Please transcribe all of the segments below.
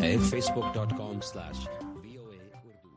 ہے facebook.com/VOA Urdu۔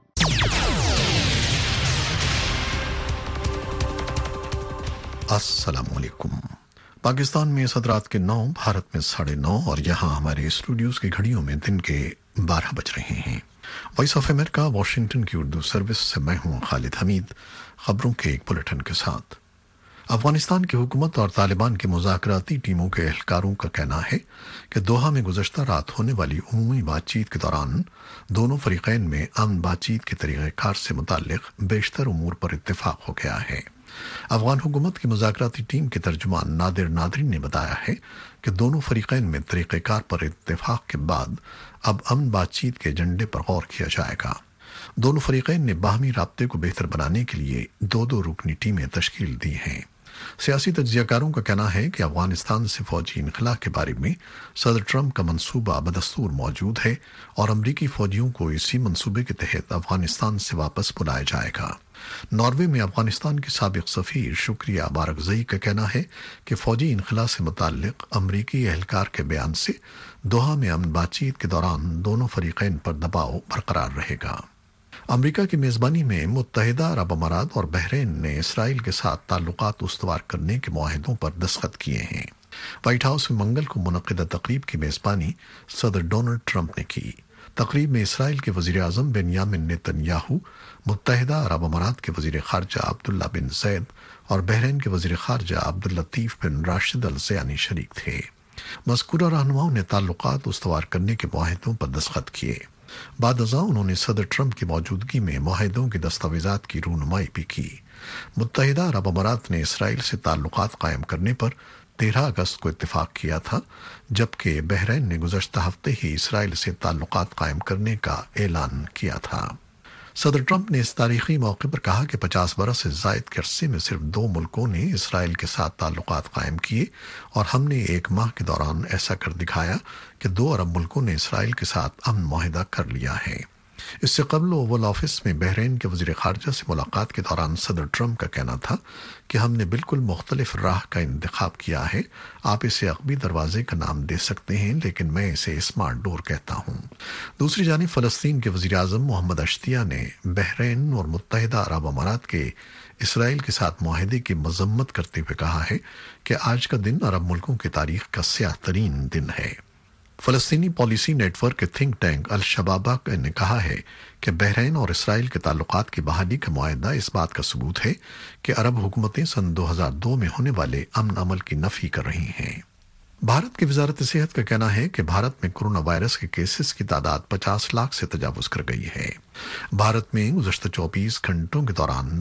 السلام علیکم۔ پاکستان میں اس رات کے 9، بھارت میں 9:30 اور یہاں ہمارے اسٹوڈیوز کی گھڑیوں میں دن کے 12 بج رہے ہیں۔ وائس آف امریکہ واشنگٹن کی اردو سروس سے میں ہوں خالد حمید، خبروں کے ایک بلیٹن کے ساتھ۔ افغانستان کی حکومت اور طالبان کی مذاکراتی ٹیموں کے اہلکاروں کا کہنا ہے کہ دوحہ میں گزشتہ رات ہونے والی عمومی بات چیت کے دوران دونوں فریقین میں امن بات چیت کے طریقہ کار سے متعلق بیشتر امور پر اتفاق ہو گیا ہے۔ افغان حکومت کی مذاکراتی ٹیم کے ترجمان نادر نادری نے بتایا ہے کہ دونوں فریقین میں طریقہ کار پر اتفاق کے بعد اب امن بات چیت کے ایجنڈے پر غور کیا جائے گا۔ دونوں فریقین نے باہمی رابطے کو بہتر بنانے کے لیے 2 رکنی ٹیمیں تشکیل دی ہیں۔ سیاسی تجزیہ کاروں کا کہنا ہے کہ افغانستان سے فوجی انخلاء کے بارے میں صدر ٹرمپ کا منصوبہ بدستور موجود ہے اور امریکی فوجیوں کو اسی منصوبے کے تحت افغانستان سے واپس بلایا جائے گا۔ ناروے میں افغانستان کے سابق سفیر شکریہ بارکزئی کا کہنا ہے کہ فوجی انخلاء سے متعلق امریکی اہلکار کے بیان سے دوحہ میں امن بات چیت کے دوران دونوں فریقین پر دباؤ برقرار رہے گا۔ امریکہ کی میزبانی میں متحدہ عرب امارات اور بحرین نے اسرائیل کے ساتھ تعلقات استوار کرنے کے معاہدوں پر دستخط کیے ہیں۔ وائٹ ہاؤس میں منگل کو منعقدہ تقریب کی میزبانی صدر ڈونلڈ ٹرمپ نے کی۔ تقریب میں اسرائیل کے وزیر اعظم بنیامن نیتن یاہو، متحدہ عرب امارات کے وزیر خارجہ عبداللہ بن زید اور بحرین کے وزیر خارجہ عبداللطیف بن راشد الزیانی شریک تھے۔ مذکورہ رہنماؤں نے تعلقات استوار کرنے کے معاہدوں پر دستخط کیے۔ بعد ازاں انہوں نے صدر ٹرمپ کی موجودگی میں معاہدوں کے دستاویزات کی رونمائی بھی کی۔ متحدہ عرب امارات نے اسرائیل سے تعلقات قائم کرنے پر 13 اگست کو اتفاق کیا تھا، جبکہ بحرین نے گزشتہ ہفتے ہی اسرائیل سے تعلقات قائم کرنے کا اعلان کیا تھا۔ صدر ٹرمپ نے اس تاریخی موقع پر کہا کہ 50 برس سے زائد کے عرصے میں صرف 2 ملکوں نے اسرائیل کے ساتھ تعلقات قائم کیے اور ہم نے 1 ماہ کے دوران ایسا کر دکھایا کہ 2 عرب ملکوں نے اسرائیل کے ساتھ امن معاہدہ کر لیا ہے۔ اس سے قبل اوول آفس میں بحرین کے وزیر خارجہ سے ملاقات کے دوران صدر ٹرمپ کا کہنا تھا کہ ہم نے بالکل مختلف راہ کا انتخاب کیا ہے۔ آپ اسے عقبی دروازے کا نام دے سکتے ہیں، لیکن میں اسے اسمارٹ ڈور کہتا ہوں۔ دوسری جانب فلسطین کے وزیر اعظم محمد اشتیہ نے بحرین اور متحدہ عرب امارات کے اسرائیل کے ساتھ معاہدے کی مذمت کرتے ہوئے کہا ہے کہ آج کا دن عرب ملکوں کی تاریخ کا سیاہ ترین دن ہے۔ فلسطینی پالیسی نیٹ ورک کے تھنک ٹینک الشبابہ نے کہا ہے کہ بحرین اور اسرائیل کے تعلقات کی بحالی کا معاہدہ اس بات کا ثبوت ہے کہ عرب حکومتیں سن 2002 میں ہونے والے امن عمل کی نفی کر رہی ہیں۔ بھارت کی وزارت صحت کا کہنا ہے کہ بھارت میں کورونا وائرس کے کیسز کی تعداد 50 لاکھ سے تجاوز کر گئی ہے۔ بھارت میں گزشتہ 24 گھنٹوں کے دوران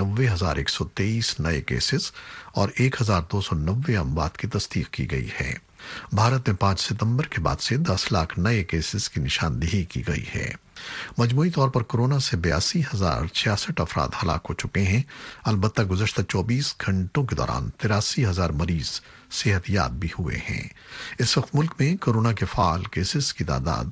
90,123 نئے کیسز اور 1,290 اموات کی تصدیق کی گئی ہے۔ بھارت میں 5 ستمبر کے بعد سے 10 لاکھ نئے کیسز کی نشاندہی کی گئی ہے۔ مجموعی طور پر کورونا سے 82,066 افراد ہلاک ہو چکے ہیں۔ البتہ گزشتہ 24 گھنٹوں کے دوران 83,000 مریض صحت یاب بھی ہوئے ہیں۔ اس وقت ملک میں کورونا کے فعال کیسز کی تعداد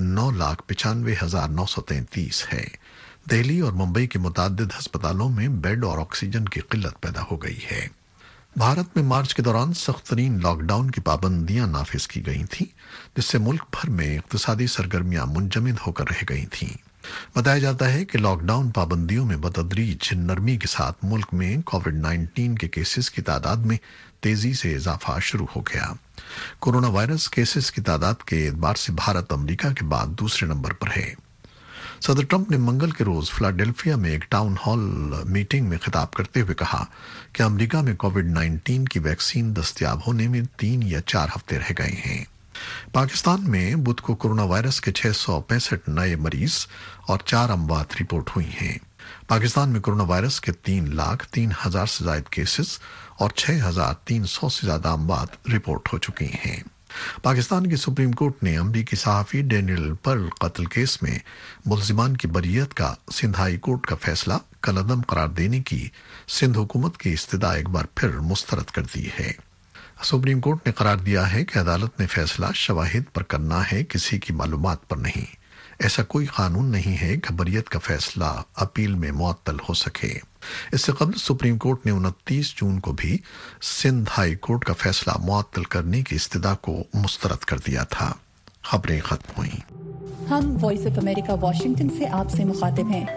9,95,933 ہے۔ دہلی اور ممبئی کے متعدد ہسپتالوں میں بیڈ اور آکسیجن کی قلت پیدا ہو گئی ہے۔ بھارت میں مارچ کے دوران سخت ترین لاک ڈاؤن کی پابندیاں نافذ کی گئی تھیں، جس سے ملک بھر میں اقتصادی سرگرمیاں منجمد ہو کر رہ گئی تھیں۔ بتایا جاتا ہے کہ لاک ڈاؤن پابندیوں میں بتدریج نرمی کے ساتھ ملک میں کووڈ-19 کے کیسز کی تعداد میں تیزی سے اضافہ شروع ہو گیا۔ کورونا وائرس کیسز کی تعداد کے اعتبار سے بھارت امریکہ کے بعد دوسرے نمبر پر ہے۔ صدر ٹرمپ نے منگل کے روز فلاڈیلفیا میں ایک ٹاؤن ہال میٹنگ میں خطاب کرتے ہوئے کہا کہ امریکہ میں کووڈ-19 کی ویکسین دستیاب ہونے میں 3 یا 4 ہفتے رہ گئے ہیں۔ پاکستان میں بدھ کو کورونا وائرس کے 665 نئے مریض اور 4 اموات رپورٹ ہوئی ہیں۔ پاکستان میں کورونا وائرس کے 3,03,000 سے زائد کیسز اور 6,300 سے زیادہ اموات رپورٹ ہو چکی ہیں۔ پاکستان کی سپریم کورٹ نے امریکی صحافی ڈینیل پرل قتل کیس میں ملزمان کی بریت کا سندھ ہائی کورٹ کا فیصلہ کالعدم قرار دینے کی سندھ حکومت کی استدعا ایک بار پھر مسترد کر دی ہے۔ سپریم کورٹ نے قرار دیا ہے کہ عدالت نے فیصلہ شواہد پر کرنا ہے، کسی کی معلومات پر نہیں۔ ایسا کوئی قانون نہیں ہے کہ بریت کا فیصلہ اپیل میں معطل ہو سکے۔ اس سے قبل سپریم کورٹ نے 29 جون کو بھی سندھ ہائی کورٹ کا فیصلہ معطل کرنے کی استدعا کو مسترد کر دیا تھا۔ خبریں ختم ہوئیں۔ हम वॉइस ऑफ अमेरिका वाशिंगटन से आपसे मुखातिब हैं।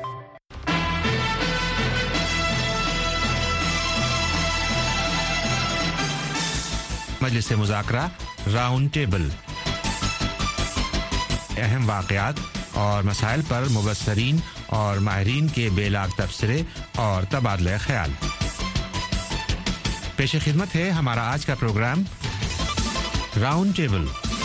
मजलिस मुज़ाकरा राउंड टेबल, अहम वाक़यात और मसाइल पर मुबस्सरीन और माहिरीन के बेलाग तबसरे और तबादला ख्याल। पेश खिदमत है हमारा आज का प्रोग्राम राउंड टेबल।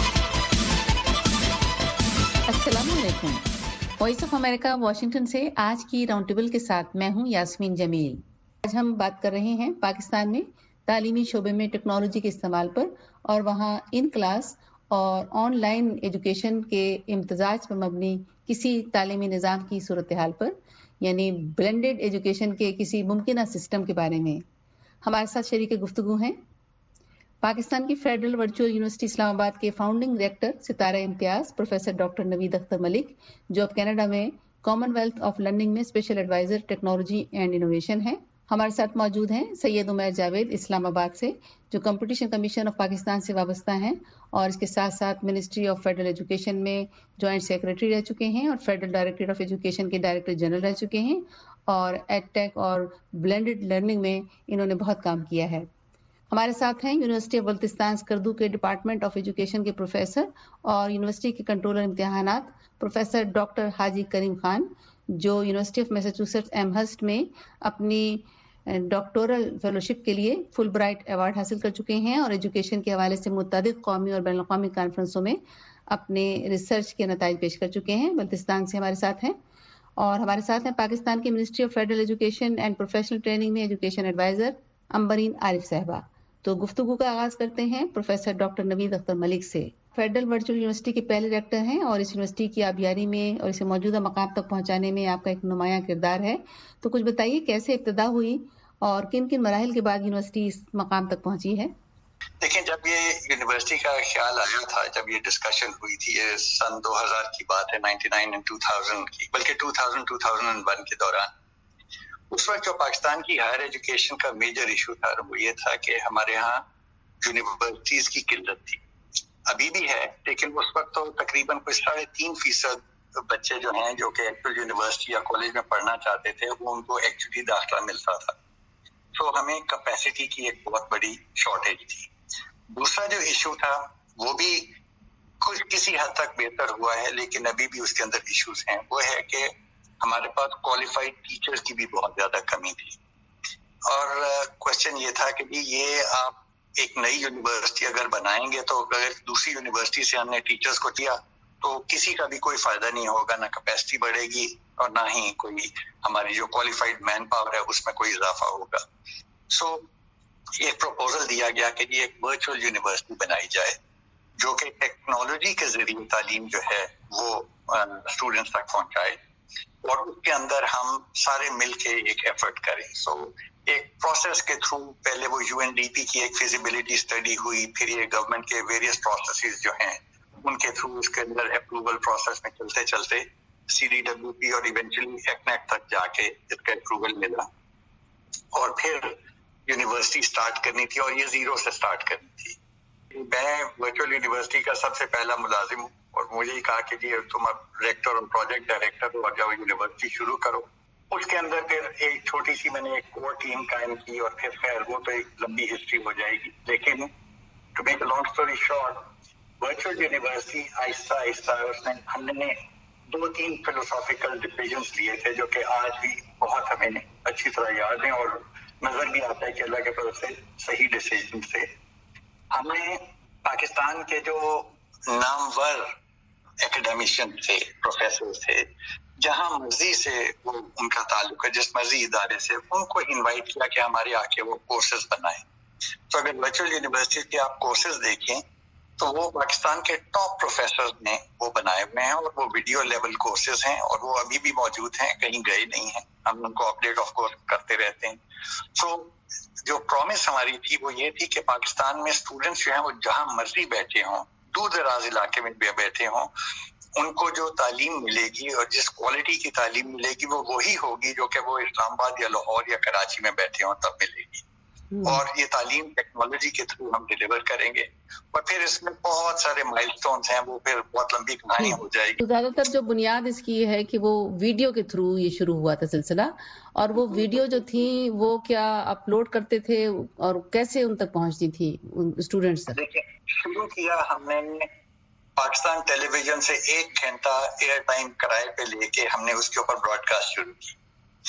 अस्सलाम वालेकुम। वॉइस ऑफ अमेरिका वाशिंगटन से आज की राउंड टेबल के साथ मैं हूं यास्मीन जमील। आज हम बात कर रहे हैं पाकिस्तान में तालीमी शोबे में टेक्नोलॉजी के इस्तेमाल पर और वहां इन क्लास और ऑनलाइन एजुकेशन के इम्तजाज पर मबनी किसी तालीमी निज़ाम की सूरत हाल पर, यानी ब्लेंडेड एजुकेशन के किसी मुमकिन सिस्टम के बारे में हमारे साथ शरीक गुफ्तगू हैं पाकिस्तान की फेडरल वर्चुअल यूनिवर्सिटी इस्लामाबाद के founding director Sitara Imtiaz professor doctor Naveed Akhtar Malik, जो अब कनाडा में कॉमनवेल्थ ऑफ लर्निंग में special adviser technology and innovation है। हमारे साथ मौजूद हैं सैयद उमैर जावेद इस्लामाबाद से, जो कंपटीशन कमीशन ऑफ पाकिस्तान से वाबस्ता हैं और इसके साथ साथ मिनिस्ट्री ऑफ फेडरल एजुकेशन में जॉइंट सेक्रेटरी रह चुके हैं और फेडरल डायरेक्टरेट ऑफ एजुकेशन के डायरेक्टर जनरल रह चुके हैं और एडटेक और ब्लेंडेड लर्निंग में इन्होंने बहुत काम किया है। हमारे साथ हैं यूनिवर्सिटी ऑफ बल्तिस्तान स्कर्दू के डिपार्टमेंट ऑफ एजुकेशन के प्रोफेसर और यूनिवर्सिटी के कंट्रोलर इम्तिहानात प्रोफेसर डॉक्टर हाजी करीम खान, जो यूनिवर्सिटी ऑफ मैसाचुसेट्स एमहर्स्ट में अपनी डॉक्टोरल फेलोशिप के लिए फुल ब्राइट अवार्ड हासिल कर चुके हैं और एजुकेशन के हवाले से मुतअद्दिद कौमी और बैनुल अक़वामी कॉन्फ्रेंसों में अपने रिसर्च के नताइज पेश कर चुके हैं। बल्तिस्तान से हमारे साथ हैं और हमारे साथ हैं पाकिस्तान की ministry of federal education and professional training में एजुकेशन एडवाइजर अंबरीन आरिफ साहबा। तो गुफ्तगू का आगाज करते हैं प्रोफेसर डॉक्टर नवीद अख्तर मलिक से। फेडरल वर्चुअल यूनिवर्सिटी के पहले डायरेक्टर हैं और इस यूनिवर्सिटी की आबियारी में और इसे मौजूदा मकाम तक पहुंचाने में आपका एक नुमायां किरदार है। तो कुछ बताइए कैसे इब्तिदा हुई और किन किन मराहिल के बाद यूनिवर्सिटी इस मकाम तक पहुंची है? देखिए, जब ये यूनिवर्सिटी का ख्याल आया था, जब ये डिस्कशन हुई थी, ये सन 2000 की बात है, 99 और 2000 की, बल्कि 2000-2001 के दौरान, उस वक्त जो पाकिस्तान की हायर एजुकेशन का मेजर इशू था वो ये था कि हमारे यहाँ यूनिवर्सिटीज की किल्लत थी। अभी भी है, लेकिन उस वक्त तो तकरीबन कुछ 3.5% बच्चे जो हैं जो कि एक्चुअल यूनिवर्सिटी या कॉलेज में पढ़ना चाहते थे वो उनको एक्चुअली दाखिला मिलता था। तो हमें कैपेसिटी की एक बहुत बड़ी शॉर्टेज थी। दूसरा जो इशू था वो भी कुछ किसी हद तक बेहतर हुआ है, लेकिन अभी भी उसके अंदर इश्यूज हैं। वो है कि हमारे पास क्वालिफाइड टीचर्स की भी बहुत ज्यादा कमी थी और क्वेश्चन ये था कि ये आप एक नई यूनिवर्सिटी अगर बनाएंगे तो अगर दूसरी यूनिवर्सिटी से हमने टीचर्स को दिया तो किसी का भी कोई फायदा नहीं होगा, ना कैपेसिटी बढ़ेगी और ना ही कोई हमारी जो क्वालिफाइड मैन पावर है उसमें कोई इजाफा होगा। सो एक प्रपोजल दिया गया कि ये एक वर्चुअल यूनिवर्सिटी बनाई जाए जो कि टेक्नोलॉजी के जरिए तालीम जो है वो स्टूडेंट्स तक पहुंचाए और उसके अंदर हम सारे मिलके एक एफर्ट करें। सो एक प्रोसेस के थ्रू पहले वो यूएनडीपी की एक फिजिबिलिटी स्टडी हुई, फिर ये गवर्नमेंट के वेरियस प्रोसेसेस जो हैं उनके थ्रू उसके अंदर अप्रूवल प्रोसेस में चलते चलते CDWP और इवेंचुअली एक्नेक तक जाके इसका अप्रूवल मिला और फिर यूनिवर्सिटी स्टार्ट करनी थी और ये जीरो से स्टार्ट करनी थी। मैं वर्चुअल यूनिवर्सिटी का सबसे पहला मुलाजिम हूँ और मुझे ही कहा कि जी तुम अब डायरेक्टर और प्रोजेक्ट डायरेक्टर हो और जाओ यूनिवर्सिटी शुरू करो। उसके अंदर फिर एक छोटी सी मैंने एक कोर टीम कायम की और फिर खैर वो तो एक लंबी हिस्ट्री हो जाएगी। लेकिन to make a long story short, virtual university आहिस्ता आहिस्ता हमने 2-3 फिलोसॉफिकल डिसीजंस लिए थे जो कि आज भी बहुत हमें अच्छी तरह याद हैं और नजर भी आता है कि अल्लाह के तरफ से सही डिसीजन थे। हमने पाकिस्तान के जो नामवर एकेडमिशियन थे, प्रोफेसर थे, जहां मर्जी से वो उनका ताल्लुक है, जिस मर्जी इदारे से, उनको इनवाइट किया कि हमारे आके वो कोर्सेज बनाए। तो अगर वर्चुअल यूनिवर्सिटी के आप कोर्सेज देखें तो वो पाकिस्तान के टॉप प्रोफेसर ने वो बनाए हुए हैं और वो वीडियो लेवल कोर्सेज हैं और वो अभी भी मौजूद हैं, कहीं गए नहीं हैं। हम उनको अपडेट ऑफ कोर्स करते रहते हैं। सो जो प्रॉमिस हमारी थी वो ये थी कि पाकिस्तान में स्टूडेंट्स जो हैं वो जहां मर्जी बैठे हों, दूर दराज इलाके में बैठे हों, उनको जो तालीम मिलेगी और जिस क्वालिटी की तालीम मिलेगी वो वही होगी जो कि वो इस्लामाबाद या लाहौर या कराची में बैठे हों तब मिलेगी। اور یہ تعلیم ٹیکنالوجی کے تھرو ہم ڈیلیور کریں گے، اور پھر اس میں بہت سارے مائلسٹونز ہیں، وہ پھر بہت لمبی کہانی ہو جائے گی۔ زیادہ تر جو بنیاد اس کی یہ ہے کہ وہ ویڈیو کے تھرو یہ شروع ہوا تھا سلسلہ، اور وہ ویڈیو جو تھی وہ کیا اپلوڈ کرتے تھے اور کیسے ان تک پہنچتی تھی اسٹوڈینٹس تک؟ دیکھیں، شروع کیا ہم نے پاکستان ٹیلی ویژن سے 1 گھنٹہ ایئر ٹائم کرائے پہ لے کے ہم نے اس کے اوپر براڈ کاسٹ شروع کی۔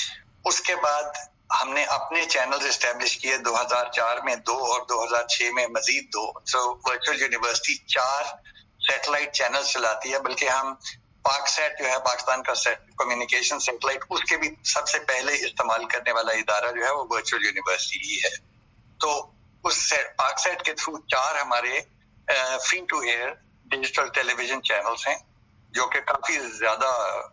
اس کے بعد ہم نے اپنے چینلز اسٹیبلش کیے 2004 میں 2 اور 2006 میں مزید 2۔ So virtual university 4 satellite channel چلاتی ہے، بلکہ ہم پاک سیٹ جو ہے پاکستان کا کمیونیکیشن سیٹلائٹ، اس کے بھی سب سے پہلے استعمال کرنے والا ادارہ جو ہے وہ ورچوئل یونیورسٹی ہی ہے۔ تو اس پاک سیٹ کے تھرو 4 ہمارے free to air digital television channels ہیں، جو کہ کافی زیادہ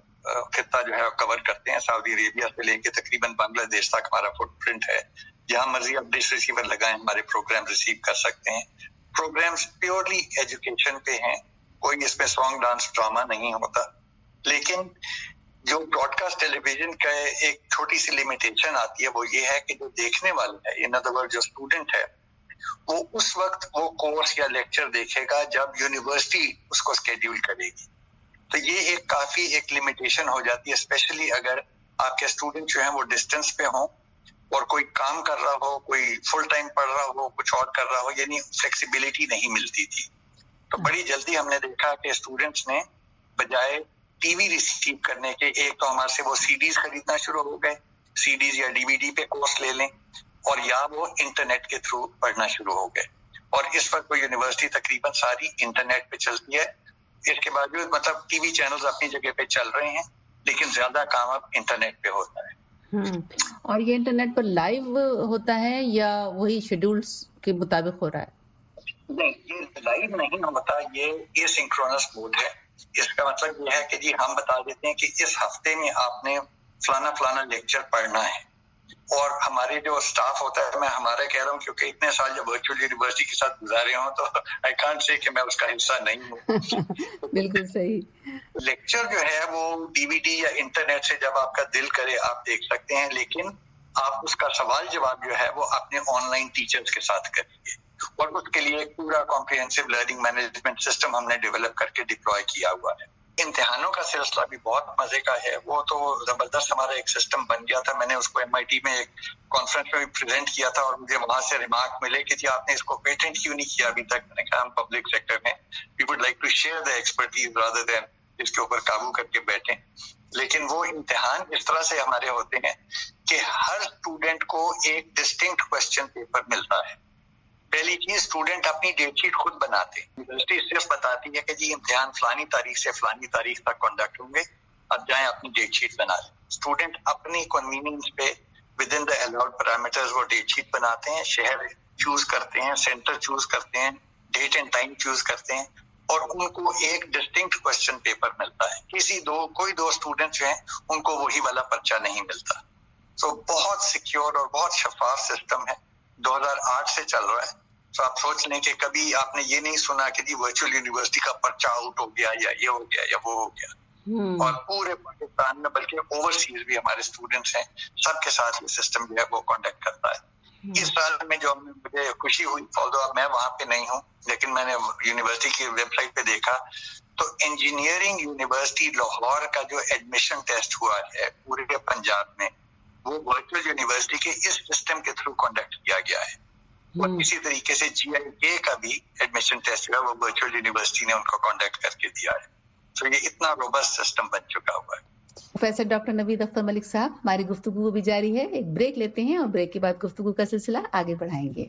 خطہ جو ہے کور کرتے ہیں، سعودی عربیہ سے لے کے تقریباً بنگلہ دیش تک ہمارا فٹ پرنٹ ہے۔ جہاں مرضی آپ ڈش ریسیور لگائیں ہمارے پروگرام ریسیو کر سکتے ہیں۔ پروگرامز پیورلی ایجوکیشن پہ ہیں، کوئی اس میں سانگ ڈانس ڈرامہ نہیں ہوتا، لیکن جو براڈ کاسٹ ٹیلی ویژن کا ایک چھوٹی سی لمیٹیشن آتی ہے وہ یہ ہے کہ جو دیکھنے والا ہے، ان ادر ورڈ جو اسٹوڈنٹ ہے، وہ اس وقت وہ کورس یا لیکچر دیکھے گا جب یونیورسٹی اس کو اسکیڈیول کرے گی۔ تو یہ ایک کافی ایک لمیٹیشن ہو جاتی ہے، اسپیشلی اگر آپ کے اسٹوڈنٹ جو ہیں وہ ڈسٹینس پہ ہوں اور کوئی کام کر رہا ہو، کوئی فل ٹائم پڑھ رہا ہو، کچھ اور کر رہا ہو، یعنی فلیکسیبلٹی نہیں ملتی تھی۔ تو بڑی جلدی ہم نے دیکھا کہ اسٹوڈنٹس نے بجائے ٹی وی ریسیو کرنے کے، ایک تو ہمارے سے وہ سی ڈیز خریدنا شروع ہو گئے، سی ڈیز یا ڈی وی ڈی پہ کورس لے لیں، اور یا وہ انٹرنیٹ کے تھرو پڑھنا شروع ہو گئے۔ اور اس وقت وہ یونیورسٹی تقریباً ساری انٹرنیٹ پہ چلتی ہے۔ اس کے باوجود مطلب ٹی وی چینلز اپنی جگہ پہ چل رہے ہیں، لیکن زیادہ کام اب انٹرنیٹ پہ ہوتا ہے۔ اور یہ انٹرنیٹ پر لائیو ہوتا ہے یا وہی شیڈولز کے مطابق ہو رہا ہے؟ نہیں، یہ لائیو نہیں ہوتا، یہ سنکرونس موڈ ہے۔ اس کا مطلب یہ ہے کہ جی ہم بتا دیتے ہیں کہ اس ہفتے میں آپ نے فلانا لیکچر پڑھنا ہے، اور ہمارے جو اسٹاف ہوتا ہے، میں ہمارا کہہ رہا ہوں کیونکہ اتنے سال جب ورچوئل یونیورسٹی کے ساتھ گزارے ہوں تو آئی کانٹ سے کہ میں اس کا حصہ نہیں ہوں۔ بالکل صحیح۔ لیکچر جو ہے وہ ڈی وی ڈی یا انٹرنیٹ سے جب آپ کا دل کرے آپ دیکھ سکتے ہیں، لیکن آپ اس کا سوال جواب جو ہے وہ اپنے آن لائن ٹیچرز کے ساتھ کریے، اور اس کے لیے ایک پورا کمپریہنسو لرننگ مینجمنٹ سسٹم ہم نے ڈیولپ کر کے ڈپلوائے کیا ہوا ہے۔ امتحانوں کا سلسلہ بھی بہت مزے کا ہے، وہ تو زبردست ہمارا ایک سسٹم بن گیا تھا۔ میں نے اس کو MIT میں ایک کانفرنس میں بھی پریزنٹ کیا تھا، اور مجھے وہاں سے ریمارک ملے کہ جی آپ نے اس کو پیٹنٹ کیوں نہیں کیا ابھی تک؟ میں نے کہا ہم پبلک سیکٹر میں we would like to share the expertise rather than اس کے اوپر قابو کر کے بیٹھیں۔ لیکن وہ امتحان اس طرح سے ہمارے ہوتے ہیں کہ ہر اسٹوڈنٹ کو ایک ڈسٹنکٹ کوسچن پیپر ملتا ہے۔ پہلی چیز، اسٹوڈنٹ اپنی ڈیٹ شیٹ خود بناتے ہیں، یونیورسٹی صرف بتاتی ہے کہ جی امتحان فلانی تاریخ سے فلانی تاریخ تک کنڈکٹ ہوں گے، اب جائیں اپنی ڈیٹ شیٹ بنا لیں۔ اسٹوڈنٹ اپنی کنوینئنس پہ within the allowed parameters وہ ڈیٹ شیٹ بناتے ہیں، شہر چوز کرتے ہیں، سینٹر چوز کرتے ہیں، ڈیٹ اینڈ ٹائم چوز کرتے ہیں، اور ان کو ایک ڈسٹنکٹ کوسچن پیپر ملتا ہے۔ کوئی دو اسٹوڈنٹ جو ہیں ان کو وہی والا پرچہ نہیں ملتا۔ تو بہت سیکیور اور بہت شفاف سسٹم ہے، 2008 سے چل رہا ہے۔ تو آپ سوچ لیں کہ کبھی آپ نے یہ نہیں سنا کہ جی ورچوئل یونیورسٹی کا پرچہ آؤٹ ہو گیا یا یہ ہو گیا یا وہ ہو گیا۔ اور پورے پاکستان میں بلکہ اوورسیز بھی ہمارے اسٹوڈنٹس ہیں، سب کے ساتھ یہ سسٹم جو ہے وہ کانٹیکٹ کرتا ہے۔ اس سال میں جو مجھے خوشی ہوئی، although میں وہاں پہ نہیں ہوں، لیکن میں نے یونیورسٹی کی ویب سائٹ پہ دیکھا تو انجینئرنگ یونیورسٹی لاہور کا جو ایڈمیشن ٹیسٹ ہوا ہے پورے پنجاب میں، وہ ورچوئل یونیورسٹی کے اس سسٹم کے تھرو کنڈکٹ کیا گیا ہے۔ اور اسی طریقے سے GIK کا بھی ایڈمیشن ٹیسٹ جو ہے وہ ورچوئل یونیورسٹی نے ان کو کنڈکٹ کر کے دیا ہے۔ تو یہ اتنا روبسٹ سسٹم بن چکا ہوا ہے۔ پروفیسر ڈاکٹر نوید اختر ملک صاحب، ہماری گفتگو بھی جاری ہے، ایک بریک لیتے ہیں اور بریک کے بعد گفتگو کا سلسلہ آگے بڑھائیں گے۔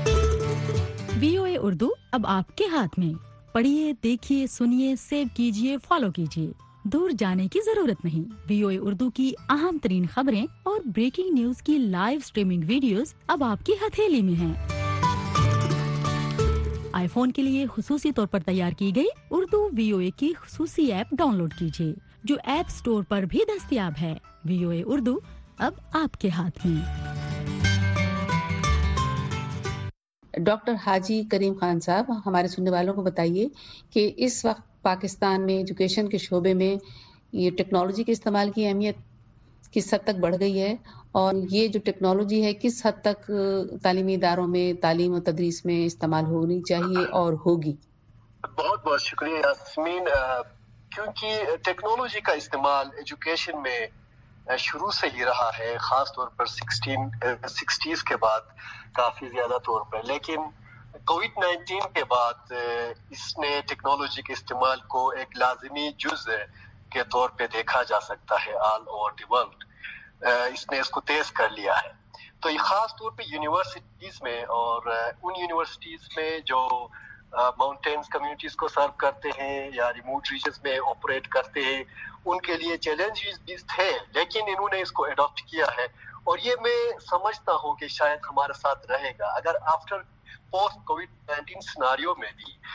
VOA اردو اب آپ کے ہاتھ میں، پڑھیے، دیکھیے، سنیے، سیو کیجیے، فالو کیجیے، دور جانے کی ضرورت نہیں۔ VOA اردو کی اہم ترین خبریں اور بریکنگ نیوز کی لائیو سٹریمنگ ویڈیوز اب آپ کی ہتھیلی میں ہیں۔ آئی فون کے لیے خصوصی طور پر تیار کی گئی اردو VOA کی خصوصی ایپ ڈاؤن لوڈ کیجیے، جو ایپ سٹور پر بھی دستیاب ہے۔ VOA اردو اب آپ کے ہاتھ میں۔ ڈاکٹر حاجی کریم خان صاحب، ہمارے سننے والوں کو بتائیے کہ اس وقت پاکستان میں ایجوکیشن کے شعبے میں یہ ٹیکنالوجی کے استعمال کی اہمیت کس حد تک بڑھ گئی ہے، اور یہ جو ٹیکنالوجی ہے کس حد تک تعلیمی اداروں میں تعلیم و تدریس میں استعمال ہونی چاہیے اور ہوگی؟ بہت بہت شکریہ یاسمین. کیونکہ ٹیکنالوجی کا استعمال ایجوکیشن میں شروع سے ہی رہا ہے، خاص طور پر 60s کے بعد کافی زیادہ طور پر، لیکن کووڈ-19 کے بعد اس نے ٹیکنالوجی کے استعمال کو ایک لازمی جز کے طور پہ دیکھا جا سکتا ہے آل اوور دی ورلڈ. اس نے اس کو تیز کر لیا ہے. تو یہ خاص طور پہ یونیورسٹیز میں، اور ان یونیورسٹیز میں جو ماؤنٹینز کمیونٹیز کو سرو کرتے ہیں یا ریموٹ ریجنز میں آپریٹ کرتے ہیں، ان کے لیے چیلنجز بھی تھے، لیکن انہوں نے اس کو اڈاپٹ کیا ہے. اور یہ میں سمجھتا ہوں کہ شاید ہمارے ساتھ رہے گا اگر آفٹر پوسٹ کووڈ-19 سناریو میں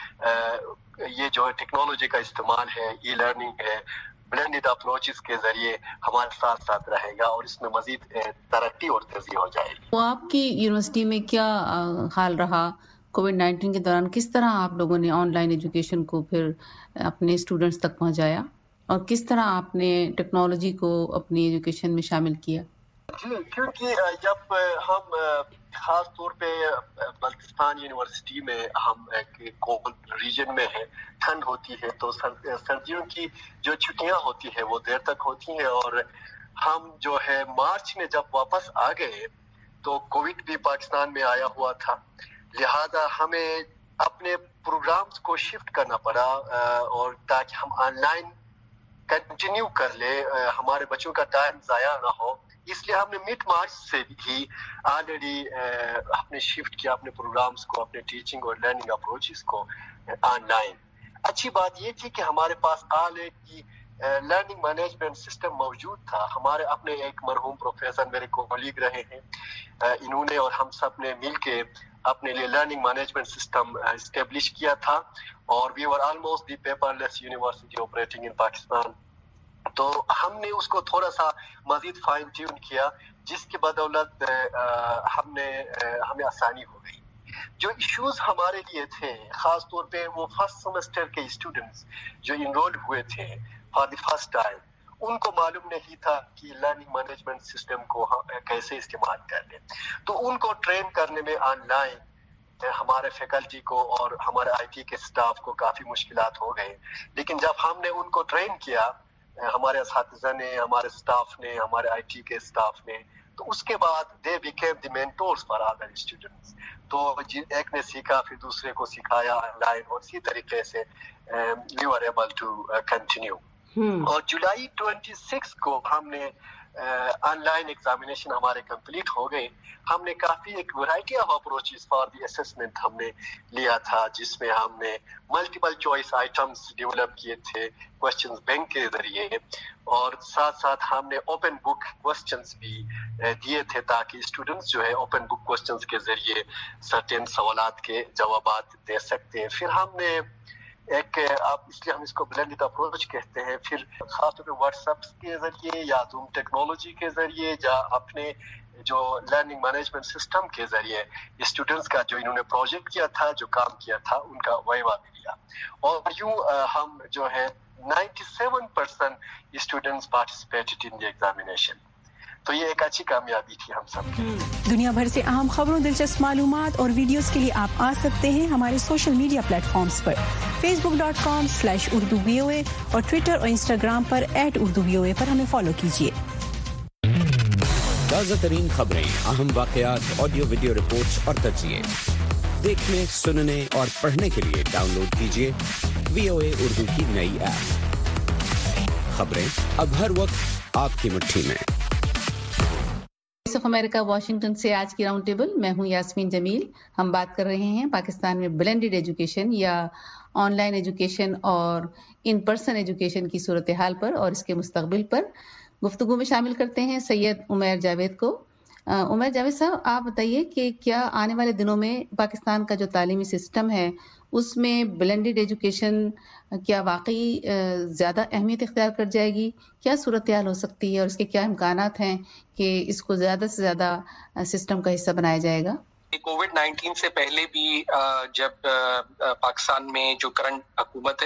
بھی یہ جو ٹیکنالوجی کا استعمال ہے، ای لرننگ ہے، بلینڈڈ اپروچز کے ذریعے ہمارے ساتھ ساتھ رہے گا اور اس میں مزید ترقی اور تیزی ہو جائے گی. تو آپ کی یونیورسٹی میں کیا حال رہا کووڈ-19 کے دوران؟ کس طرح آپ لوگوں نے آن لائن ایجوکیشن کو پھر اپنے اسٹوڈنٹس تک پہنچایا اور کس طرح آپ نے ٹیکنالوجی کو اپنی ایجوکیشن میں شامل کیا؟ جی، کیونکہ جب ہم خاص طور پہ بلتستان یونیورسٹی میں ہم ایک کولڈ ریجن میں ہیں، ٹھنڈ ہوتی ہے، تو سردیوں کی جو چھٹیاں ہوتی ہیں وہ دیر تک ہوتی ہیں، اور ہم جو ہے مارچ میں جب واپس آ گئے تو کووڈ بھی پاکستان میں آیا ہوا تھا، لہذا ہمیں اپنے پروگرامز کو شفٹ کرنا پڑا اور تاکہ ہم آن لائن کنٹینیو کر لے، ہمارے بچوں کا ٹائم ضائع نہ ہو. اس لیے ہم نے مڈ مارچ سے ہی آلریڈی ہم نے شفٹ کیا اپنے پروگرامز کو، اپنے ٹیچنگ اور لرننگ اپروچز کو آن لائن. اچھی بات یہ تھی کہ ہمارے پاس آلریڈی لرننگ مینجمنٹ سسٹم موجود تھا. ہمارے اپنے ایک مرحوم پروفیسر میرے کولیگ رہے ہیں، انہوں نے اور ہم سب نے مل کے اپنے لیے لرننگ مینجمنٹ سسٹم اسٹیبلش کیا تھا، اور we were almost the paperless university operating in Pakistan. تو ہم نے اس کو تھوڑا سا مزید فائن ٹیون کیا، جس کی بدولت ہمیں آسانی ہو گئی. جو ایشوز ہمارے لیے تھے، خاص طور پہ وہ فرسٹ سیمسٹر کے اسٹوڈنٹس جو انرول ہوئے تھے فار دی فرسٹ ٹائم، ان کو معلوم نہیں تھا کہ لرننگ مینجمنٹ سسٹم کو کیسے استعمال کر لیں. تو ان کو ٹرین کرنے میں آن لائن ہمارے فیکلٹی کو اور ہمارے آئی ٹی کے اسٹاف کو کافی مشکلات ہو گئے. لیکن جب ہم نے ان کو ٹرین کیا، ہمارے اساتذہ نے، ہمارے اسٹاف نے، ہمارے آئی ٹی کے اسٹاف نے، تو اس کے بعد they became the mentors for other students. تو ایک نے سیکھا، پھر دوسرے کو سکھایا آن لائن، اور اسی طریقے سے we were able to continue. اور جولائی 26 کو ہم نے آن لائن ایگزامینیشن ہمارے کمپلیٹ ہو گئے. ہم نے کافی ایک variety of approaches for the assessment ہم نے لیا تھا، جس میں ہم نے ملٹیپل چوائس آئٹمس ڈیولپ کیے تھے کوشچنز بینک کے ذریعے، اور ساتھ ساتھ ہم نے اوپن بک کوشچنز بھی دیے تھے تاکہ اسٹوڈنٹس جو ہے اوپن بک کوشچنز کے ذریعے سرٹن سوالات کے جوابات دے سکتے ہیں. پھر ہم نے ایک اس لیے ہم اس کو بلینڈڈ اپروچ کہتے ہیں، پھر خاص طور پہ واٹس ایپ کے ذریعے یا زوم ٹیکنالوجی کے ذریعے یا اپنے جو لرننگ مینجمنٹ سسٹم کے ذریعے اسٹوڈنٹس کا جو انہوں نے پروجیکٹ کیا تھا، جو کام کیا تھا، ان کا وائوا بھی لیا. اور یوں ہم جو ہے 97% students participated in the examination. تو یہ ایک اچھی کامیابی تھی ہم سب کی. دنیا بھر سے اہم خبروں، دلچسپ معلومات اور ویڈیوز کے لیے آپ آ سکتے ہیں ہمارے سوشل میڈیا پلیٹ فارمز پر، facebook.com/urdu_voa اور ٹویٹر اور انسٹاگرام پر @urduvoa پر ہمیں فالو کیجیے. تازہ ترین خبریں، اہم واقعات، آڈیو ویڈیو رپورٹس اور تجزیے دیکھنے، سننے اور پڑھنے کے لیے ڈاؤن لوڈ کیجیے VOA اردو کی نئی ایپ. خبریں اب ہر وقت آپ کی مٹھی میں. وائس آف امریکہ واشنگٹن سے آج کی راؤنڈ ٹیبل. میں ہوں یاسمین جمیل. ہم بات کر رہے ہیں پاکستان میں بلینڈڈ ایجوکیشن یا آن لائن ایجوکیشن اور ان پرسن ایجوکیشن کی صورتحال پر اور اس کے مستقبل پر. گفتگو میں شامل کرتے ہیں سید عمیر جاوید کو. عمیر جاوید صاحب، آپ بتائیے کہ کیا آنے والے دنوں میں پاکستان کا جو تعلیمی سسٹم ہے اس میں بلینڈڈ ایجوکیشن کیا واقعی زیادہ اہمیت اختیار کر جائے گی؟ کیا صورتحال ہو سکتی ہے اور اس کے کیا امکانات ہیں کہ اس کو زیادہ سے زیادہ سسٹم کا حصہ بنایا جائے گا؟ کووڈ-19 سے پہلے بھی جب پاکستان میں جو کرنٹ حکومت ہے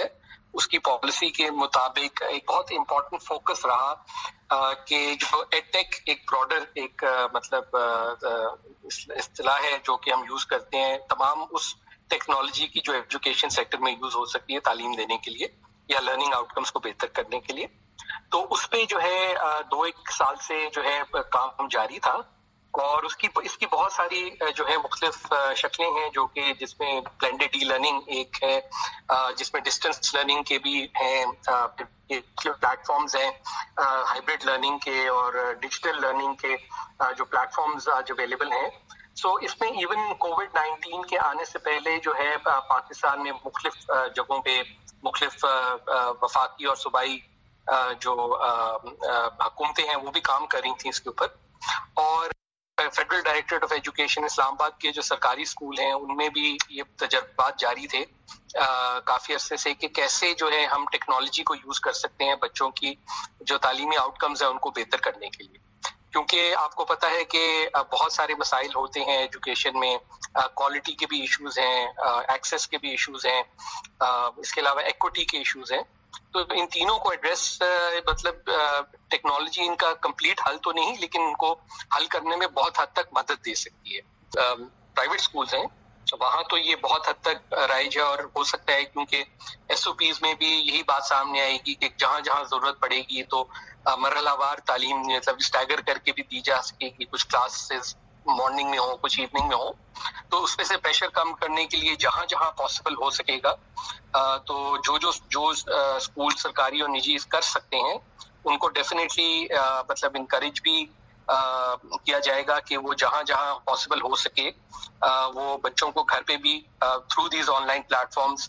اس کی پالیسی کے مطابق ایک بہت امپورٹنٹ فوکس رہا کہ جو ایڈ ٹیک ایک براڈر ایک مطلب اصطلاح ہے جو کہ ہم یوز کرتے ہیں تمام اس ٹیکنالوجی کی جو ایجوکیشن سیکٹر میں یوز ہو سکتی ہے تعلیم دینے کے لیے یا لرننگ آؤٹ کمس کو بہتر کرنے کے لیے. تو اس پہ جو ہے 2-1 سال سے جو ہے کام جاری تھا اور اس کی بہت ساری جو ہے مختلف شکلیں ہیں جو کہ جس میں بلینڈڈ ای لرننگ ایک ہے, جس میں ڈسٹینس لرننگ کے بھی ہیں پلیٹ فارمز ہیں, ہائبرڈ لرننگ کے اور ڈیجیٹل لرننگ کے جو پلیٹ فارمز آج اویلیبل ہیں. سو اس میں ایون کووڈ-19 کے آنے سے پہلے جو ہے پاکستان میں مختلف جگہوں پہ مختلف وفاقی اور صوبائی جو حکومتیں ہیں وہ بھی کام کر رہی تھیں اس کے اوپر, اور federal directorate of education Islamabad کے جو سرکاری اسکول ہیں ان میں بھی یہ تجربات جاری تھے کافی عرصے سے کہ کیسے جو ہے ہم ٹیکنالوجی کو یوز کر سکتے ہیں بچوں کی جو تعلیمی آؤٹ کمز ہیں ان کو بہتر کرنے کے لیے. کیونکہ آپ کو پتہ ہے کہ بہت سارے مسائل ہوتے ہیں ایجوکیشن میں, کوالٹی کے بھی ایشوز ہیں, ایکسیس کے بھی ایشوز ہیں, اس کے علاوہ ایکوٹی کے ایشوز ہیں. تو ان تینوں کو ایڈریس مطلب ٹیکنالوجی ان کا کمپلیٹ حل تو نہیں لیکن ان کو حل کرنے میں بہت حد تک مدد دے سکتی ہے. پرائیویٹ سکولز ہیں وہاں تو یہ بہت حد تک رائج ہے, اور ہو سکتا ہے کیونکہ ایس او پیز میں بھی یہی بات سامنے آئے گی کہ جہاں جہاں ضرورت پڑے گی تو مرحلہ وار تعلیم مطلب اسٹیگر کر کے بھی دی جا سکے گی, کچھ کلاسز مارننگ میں ہوں کچھ ایوننگ میں ہوں. تو اس پہ سے پریشر کم کرنے کے لیے جہاں جہاں پاسبل ہو سکے گا تو جو اسکول سرکاری اور نجی کر سکتے ہیں ان کو ڈیفینیٹلی مطلب انکریج بھی کیا جائے گا کہ وہ جہاں جہاں پاسبل ہو سکے وہ بچوں کو گھر پہ بھی through these online platforms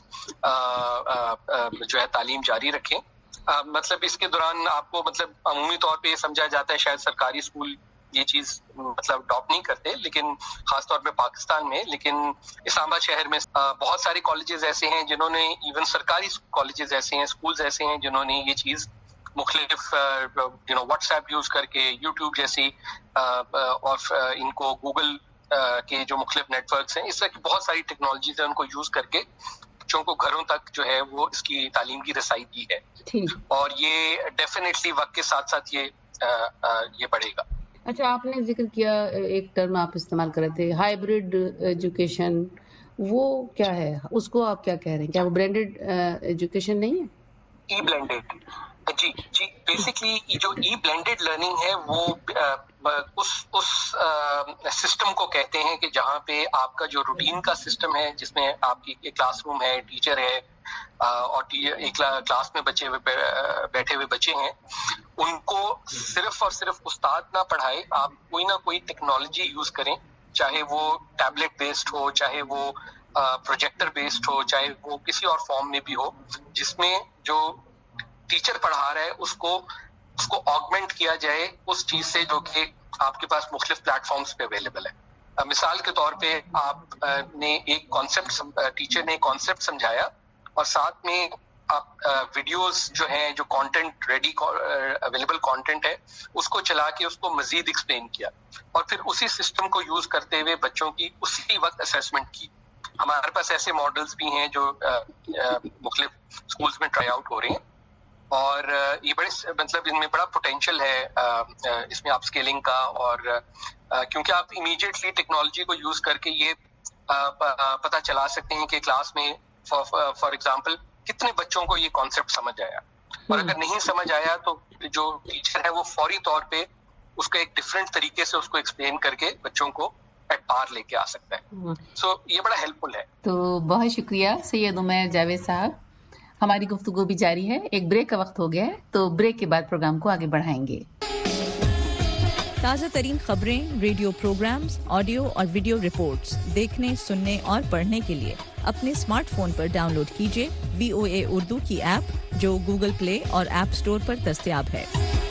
جو ہے تعلیم جاری رکھیں. مطلب اس کے دوران آپ کو مطلب عمومی طور پہ یہ سمجھا جاتا ہے شاید سرکاری اسکول یہ چیز مطلب اڈاپٹ نہیں کرتے, لیکن خاص طور پہ پاکستان میں, لیکن اسلام آباد شہر میں بہت سارے کالجز ایسے ہیں جنہوں نے, ایون سرکاری کالجز ایسے ہیں, اسکولز ایسے ہیں جنہوں نے یہ چیز مختلف واٹس ایپ یوز کر کے, یوٹیوب جیسی اور ان کو گوگل کے جو مختلف نیٹ ورکس ہیں, اس طرح کی بہت ساری ٹیکنالوجیز ہیں ان کو یوز کر کے بچوں کو گھروں تک جو ہے وہ اس کی تعلیم کی رسائی دی ہے. اور یہ ڈیفینیٹلی وقت کے ساتھ ساتھ یہ بڑھے گا. اچھا, آپ نے ذکر کیا ایک ٹرم آپ استعمال کر رہے تھے ہائبرڈ ایجوکیشن, وہ کیا ہے, اس کو آپ کیا کہہ رہے ہیں, کیا وہ بلینڈڈ ایجوکیشن نہیں ہے؟ ای بلینڈڈ, جی بیسکلی جو ای بلینڈڈ لرننگ ہے وہ اس سسٹم کو کہتے ہیں کہ جہاں پہ آپ کا جو روٹین کا سسٹم ہے جس میں آپ کی ایک کلاس روم ہے, ٹیچر ہے اور ایک کلاس میں بچے بیٹھے ہوئے بچے ہیں, ان کو صرف اور صرف استاد نہ پڑھائے, آپ کوئی نہ کوئی ٹیکنالوجی یوز کریں, چاہے وہ ٹیبلٹ بیسڈ ہو, چاہے وہ پروجیکٹر بیسڈ ہو, چاہے وہ کسی اور فارم میں بھی ہو, جس میں جو ٹیچر پڑھا رہا ہے اس کو آگمنٹ کیا جائے اس چیز سے جو کہ آپ کے پاس مختلف پلیٹ فارمز پہ اویلیبل ہے. مثال کے طور پہ آپ نے ایک کانسیپٹ, ٹیچر نے کانسیپٹ سمجھایا اور ساتھ میں آپ ویڈیوز جو ہیں جو کانٹینٹ ریڈی اویلیبل کانٹینٹ ہے اس کو چلا کے اس کو مزید ایکسپلین کیا, اور پھر اسی سسٹم کو یوز کرتے ہوئے بچوں کی اسی وقت اسیسمنٹ کی. ہمارے پاس ایسے ماڈلز بھی ہیں جو مختلف اسکولز میں ٹرائی آؤٹ ہو رہے ہیں, اور یہ بڑے مطلب ان میں بڑا پوٹینشیل ہے اس میں اپ اسکیلنگ کا, اور کیونکہ آپ امیڈیٹلی ٹیکنالوجی کو یوز کر کے یہ پتہ چلا سکتے ہیں کہ کلاس میں فار ایگزامپل کتنے بچوں کو یہ کانسیپٹ سمجھ آیا, اور اگر نہیں سمجھ آیا تو جو ٹیچر ہے وہ فوری طور پہ اس کو ایک ڈفرینٹ طریقے سے اس کو ایکسپلین کر کے بچوں کو ایٹ پار لے کے آ سکتا ہے. سو یہ بڑا ہیلپ فل ہے. تو بہت شکریہ سید عمیر جاوید صاحب. ہماری گفتگو بھی جاری ہے, ایک بریک کا وقت ہو گیا ہے تو بریک کے بعد پروگرام کو آگے بڑھائیں گے. تازہ ترین خبریں, ریڈیو پروگرامز, آڈیو اور ویڈیو رپورٹس دیکھنے, سننے اور پڑھنے کے لیے اپنے اسمارٹ فون پر ڈاؤن لوڈ کیجیے VOA اردو کی ایپ جو گوگل پلے اور ایپ سٹور پر دستیاب ہے.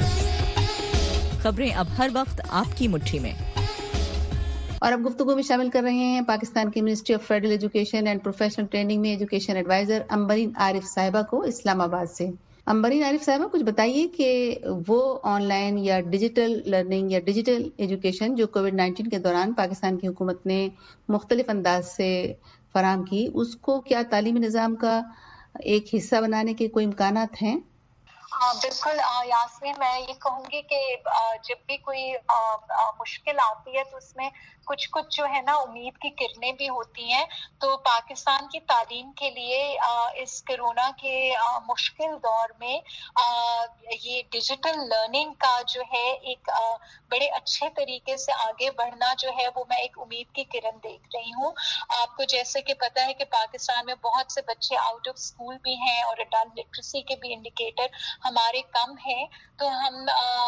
خبریں اب ہر وقت آپ کی مٹھی میں. اور اب گفتگو میں شامل کر رہے ہیں پاکستان کی ministry of federal education and professional training میں ایجوکیشن ایڈوائزر امبرین عارف صاحبہ کو اسلام آباد سے. امبرین عارف صاحبہ, کچھ بتائیے کہ وہ آن لائن یا ڈیجیٹل لرننگ یا ڈیجیٹل ایجوکیشن جو کووڈ-19 کے دوران پاکستان کی حکومت نے مختلف انداز سے فراہم کی, اس کو کیا تعلیمی نظام کا एक हिस्सा बनाने के कोई इम्कानात हैं? बिल्कुल यास्मीन, मैं ये कहूंगी कि जब भी कोई मुश्किल आती है तो उसमें कुछ कुछ जो है ना उम्मीद की किरणें भी होती हैं। तो पाकिस्तान की तालीम के लिए इस कोरोना के मुश्किल दौर में ये डिजिटल लर्निंग का जो है एक बड़े अच्छे तरीके से आगे बढ़ना जो है वो मैं एक उम्मीद की किरण देख रही हूँ। आपको जैसे कि पता है कि पाकिस्तान में बहुत से बच्चे आउट ऑफ स्कूल भी हैं और अडल्ट लिटरेसी के भी इंडिकेटर हमारे कम है। तो हम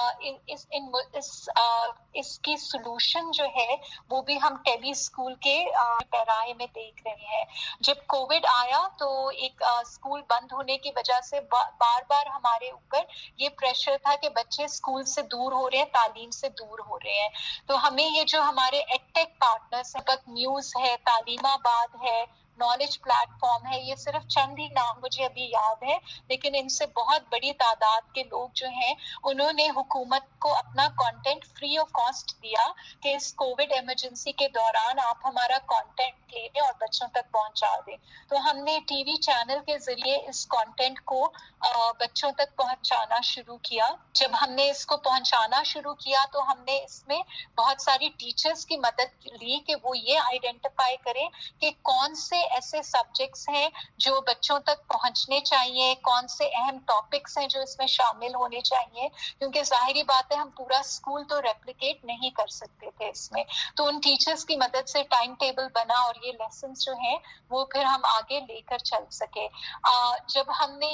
इसकी सॉल्यूशन जो है वो भी हम टेली स्कूल के पैराए में देख रहे हैं। जब कोविड आया तो एक स्कूल बंद होने की वजह से बार बार हमारे ऊपर ये प्रेशर था कि बच्चे स्कूल से दूर हो रहे हैं, तालीम से दूर हो रहे हैं। तो हमें ये जो हमारे एडटेक पार्टनर्स हैं, न्यूज़ है, तालीमाबाद है, नॉलेज प्लेटफॉर्म है, ये सिर्फ चंद ही नाम मुझे अभी याद है, लेकिन इनसे बहुत बड़ी तादाद के लोग जो हैं उन्होंने हुकूमत को अपना कंटेंट फ्री ऑफ कॉस्ट दिया कि इस कोविड इमरजेंसी के दौरान आप हमारा कंटेंट ले लें और बच्चों तक पहुंचा दें। तो हमने टीवी चैनल के जरिए इस कंटेंट को बच्चों तक पहुंचाना शुरू किया। जब हमने इसको पहुंचाना शुरू किया तो हमने इसमें बहुत सारी टीचर्स की मदद ली कि वो ये आइडेंटिफाई करें कि कौन से ऐसे सब्जेक्ट्स हैं जो बच्चों तक पहुंचने चाहिए, कौन से अहम टॉपिक्स हैं जो इसमें शामिल होने चाहिए, क्योंकि जाहिरी बात है हम पूरा स्कूल तो रेप्लिकेट नहीं कर सकते थे इसमें। तो उन टीचर्स की मदद से टाइम टेबल बना और ये लेसन्स जो हैं वो फिर हम आगे लेकर चल सके। जब हमने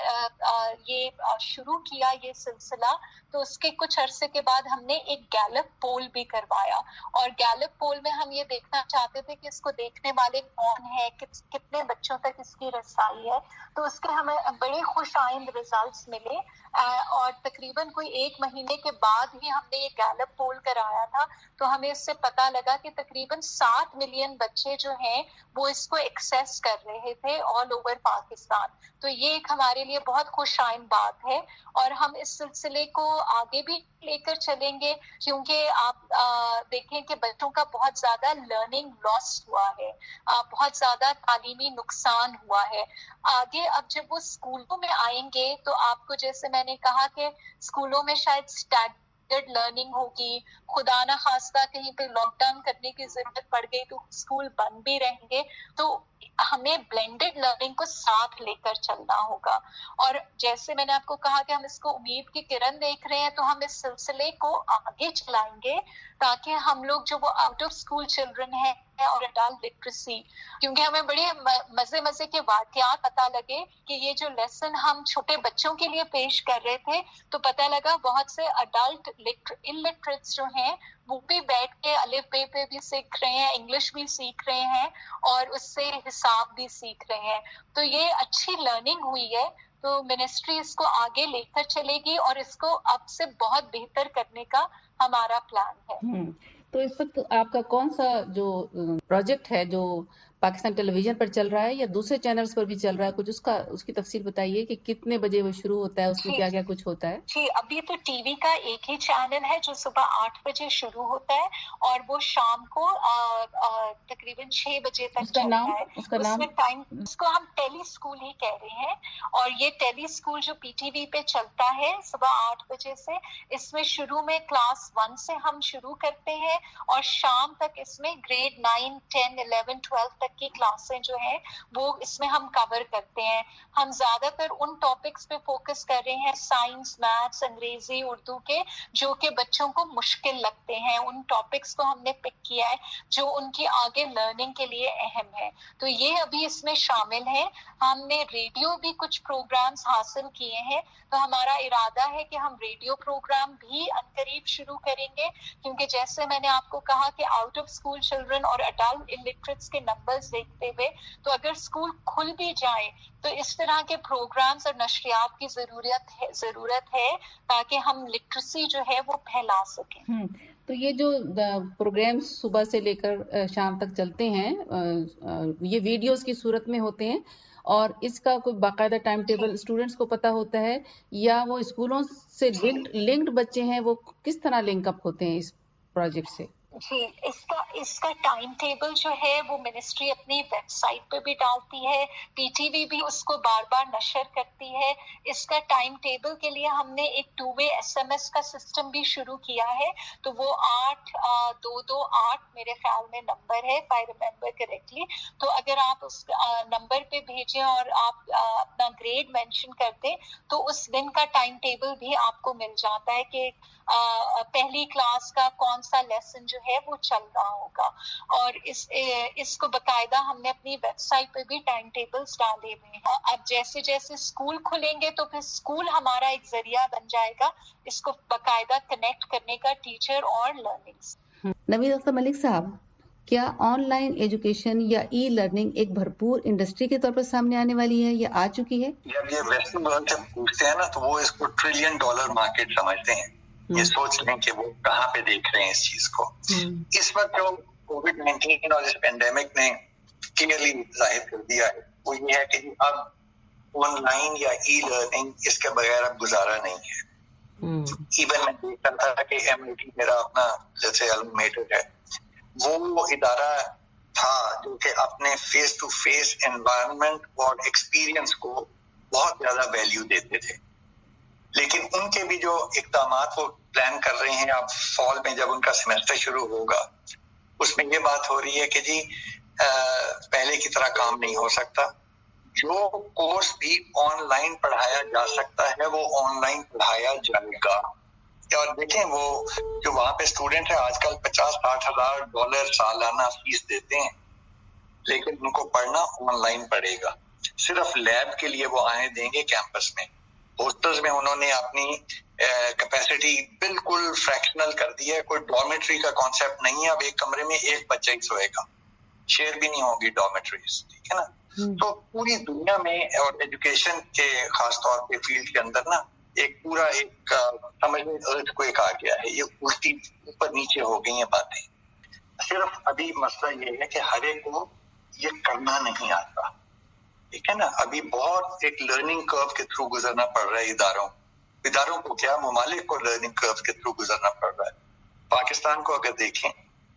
ये शुरू किया ये सिलसिला तो उसके कुछ अरसे के बाद हमने एक गैलप पोल भी करवाया और गैलप पोल में हम ये देखना चाहते थे कि इसको देखने वाले कौन है, कितने बच्चों तक इसकी रसाई है। तो उसके हमें बड़े खुश आइंद रिजल्ट्स मिले और तकरीबन कोई 1 महीने के बाद ही हमने ये गैलप पोल कराया था। तो हमें इससे पता लगा कि तकरीबन 7 मिलियन बच्चे जो हैं वो इसको एक्सेस कर रहे थे ऑल ओवर पाकिस्तान। तो ये एक हमारे लिए बहुत खुश आइंद बात है और हम इस सिलसिले को आगे भी लेकर चलेंगे, क्योंकि आप देखें कि बच्चों का बहुत ज्यादा लर्निंग लॉस हुआ है, बहुत ज्यादा तालीमी नुकसान हुआ है। आगे अब जब वो स्कूलों में आएंगे तो आपको जैसे मैंने कहा कि स्कूलों में शायद स्टैंडर्ड लर्निंग होगी, खुदा ना खास्ता कहीं पे लॉकडाउन करने की जरूरत पड़ गई तो स्कूल बंद भी रहेंगे। तो हमें ब्लेंडेड लर्निंग को साथ लेकर चलना होगा और जैसे मैंने आपको कहा कि हम इसको उम्मीद की किरण देख रहे हैं तो हम इस सिलसिले को आगे चलाएंगे ताकि हम लोग जो वो आउट ऑफ स्कूल चिल्ड्रन है और अडल्ट लिटरेसी, क्योंकि हमें बड़े मजे के वाकयात पता लगे कि ये जो लेसन हम छोटे बच्चों के लिए पेश कर रहे थे तो पता लगा बहुत से अडल्ट इलिटरेट्स जो हैं वो भी बैठ के अलिफ बे पे भी सीख रहे हैं, इंग्लिश भी सीख रहे हैं और उससे हिसाब भी सीख रहे हैं। तो ये अच्छी लर्निंग हुई है। तो मिनिस्ट्री इसको आगे लेकर चलेगी और इसको अब से बहुत बेहतर करने का हमारा प्लान है। तो इस वक्त आपका कौन सा जो प्रोजेक्ट है जो पाकिस्तान टेलीविजन पर चल रहा है या दूसरे चैनल्स पर भी चल रहा है, कुछ उसकी तफसील बताइए कि कितने बजे वो शुरू होता है, उसमें क्या क्या कुछ होता है? जी, अभी तो टीवी का एक ही चैनल है जो सुबह 8 बजे शुरू होता है और वो शाम को तकरीबन 6 बजे तक चलता है। उसका नाम टाइम उसको हम टेली स्कूल ही कह रहे हैं और ये टेली स्कूल जो पीटीवी पे चलता है सुबह 8 बजे से, इसमें शुरू में क्लास 1 से हम शुरू करते हैं और शाम तक इसमें ग्रेड 9, 10, 11, 12 तक की क्लासें जो हैं वो इसमें हम कवर करते हैं। हम ज्यादातर उन टॉपिक्स पे फोकस कर रहे हैं साइंस, मैथ्स, अंग्रेजी, उर्दू के जो कि बच्चों को मुश्किल लगते हैं। उन टॉपिक्स को हमने पिक किया है जो उनकी आगे लर्निंग के लिए अहम है। तो ये अभी इसमें शामिल है। हमने रेडियो भी कुछ प्रोग्राम्स हासिल किए हैं तो हमारा इरादा है कि हम रेडियो प्रोग्राम भी अनकरीब शुरू करेंगे, क्योंकि जैसे मैंने आपको कहा कि आउट ऑफ स्कूल चिल्ड्रन और अडल्ट इलिटरेट्स के नंबर्स देखते हुए तो अगर स्कूल खुल भी जाए तो इस तरह के प्रोग्राम्स और नशरियात की जरूरत है ताकि हम लिटरेसी जो है वो फैला सकें। तो ये जो प्रोग्राम्स सुबह से लेकर शाम तक चलते हैं ये वीडियोस की सूरत में होते हैं और इसका कोई बाकायदा टाइम टेबल स्टूडेंट्स को पता होता है या वो स्कूलों से लिंक्ड बच्चे हैं वो किस तरह लिंक अप होते हैं इस प्रोजेक्ट से? जी, इसका टाइम टेबल जो है वो मिनिस्ट्री अपनी वेबसाइट पे भी डालती है, पीटीवी भी उसको बार बार नशर करती है। इसका टाइम टेबल के लिए हमने एक 2-वे SMS का सिस्टम भी शुरू किया है, तो वो 8228 मेरे ख्याल में नंबर है, if I remember correctly। तो अगर आप उस नंबर पे भेजें और आप अपना ग्रेड मेंशन कर दें तो उस दिन का टाइम टेबल भी आपको मिल जाता है कि पहली क्लास का कौन सा लेसन जो है वो चल रहा होगा। और इसको बकायदा हमने अपनी वेबसाइट पे भी टाइम टेबल्स डाले हुए हैं। अब जैसे जैसे स्कूल खुलेंगे तो फिर स्कूल हमारा एक जरिया बन जाएगा इसको बकायदा कनेक्ट करने का टीचर और लर्निंग। नवीद अख्तर मलिक साहब, क्या ऑनलाइन एजुकेशन या ई लर्निंग एक भरपूर इंडस्ट्री के तौर पर सामने आने वाली है या आ चुकी है? जब ये वेस्टर्न वर्ल्ड से पूछते हैं ना तो वो इसको $1 ट्रिलियन मार्केट समझते हैं। ये सोच लें कि वो कहाँ पे देख रहे हैं इस चीज को। इस वक्त जो कोविड-19 और इस पेंडेमिक ने क्लियरली जाहिर कर दिया है वो ये है कि अब ऑनलाइन या ई लर्निंग इसके बगैर अब गुजारा नहीं है। इवन मैं देख रहा था कि MIT मेरा अपना जैसे अलमेटेड है, वो इदारा था जो कि अपने फेस टू फेस एनवायरनमेंट और एक्सपीरियंस को बहुत ज्यादा वैल्यू देते थे। लेकिन उनके भी जो इक़दामात वो प्लान कर रहे हैं अब फॉल में जब उनका सेमेस्टर शुरू होगा उसमें ये बात हो रही है कि जी पहले की तरह काम नहीं हो सकता। जो कोर्स भी ऑनलाइन पढ़ाया जा सकता है वो ऑनलाइन पढ़ाया जाएगा। और देखें वो जो वहाँ पे स्टूडेंट है आजकल $50-60 हज़ार सालाना फीस देते हैं, लेकिन उनको पढ़ना ऑनलाइन पड़ेगा। सिर्फ लैब के लिए वो आए देंगे कैंपस में। हॉस्टल्स में उन्होंने अपनी कैपेसिटी बिल्कुल फ्रैक्शनल कर दी है। कोई डॉर्मेट्री का कॉन्सेप्ट नहीं है। अब एक कमरे में एक बच्चा ही सोएगा, शेयर भी नहीं होगी डॉर्मेट्रीज, ठीक है ना। तो पूरी दुनिया में और एजुकेशन के खास तौर पे फील्ड के अंदर ना एक पूरा एक समझ में अर्थक्वेक आ गया है। ये उल्टी ऊपर नीचे हो गई हैं बातें। सिर्फ अभी मसला ये है कि हर एक को ये करना नहीं आता, ठीक है ना। अभी बहुत एक लर्निंग कर्व के थ्रू गुजरना पड़ रहा है इदारों को क्या मुमालिक को लर्निंग कर्व के थ्रू गुजरना पड़ रहा है। पाकिस्तान को अगर देखें,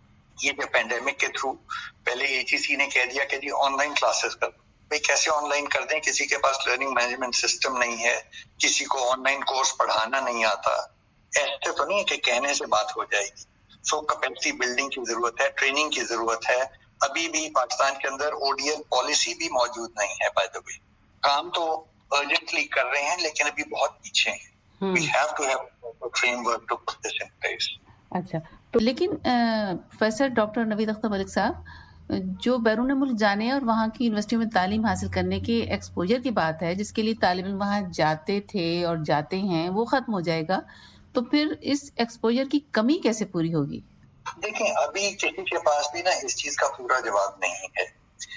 ये जो पेंडेमिक के थ्रू पहले AGC ने कह दिया कि जी ऑनलाइन क्लासेस कर दो। भाई कैसे ऑनलाइन कर दें? किसी के पास लर्निंग मैनेजमेंट सिस्टम नहीं है, किसी को ऑनलाइन कोर्स पढ़ाना नहीं आता। ऐसे तो नहीं है कि कहने से बात हो जाएगी। सो कैपेसिटी बिल्डिंग की जरूरत है, ट्रेनिंग की जरूरत है। अभी भी पाकिस्तान के अंदर ODL पॉलिसी भी मौजूद नहीं है। बाय द वे काम तो अर्जेंटली कर रहे हैं लेकिन अभी बहुत पीछे हैं। We have to have a framework to put this in place. अच्छा, तो लेकिन प्रोफेसर डॉक्टर नवीद अख्तर मलिक साहब, जो बैरून मुल्क जाने और वहाँ की यूनिवर्सिटियों में तालीम हासिल करने के एक्सपोजर की बात है, जिसके लिए तालिब इल्म वहाँ जाते थे और जाते हैं, वो खत्म हो जाएगा, तो फिर इस एक्सपोजर की कमी कैसे पूरी होगी? देखें, अभी किसी के पास भी ना इस चीज का पूरा जवाब नहीं है।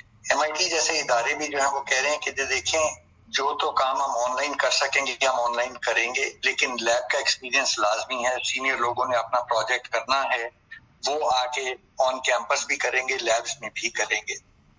MIT जैसे इदारे भी जो है वो कह रहे हैं कि देखें जो तो काम हम ऑनलाइन कर सकेंगे हम ऑनलाइन करेंगे, लेकिन लैब का एक्सपीरियंस लाजमी है। सीनियर लोगों ने अपना प्रोजेक्ट करना है, वो आके ऑन कैंपस भी करेंगे, लैब्स में भी करेंगे।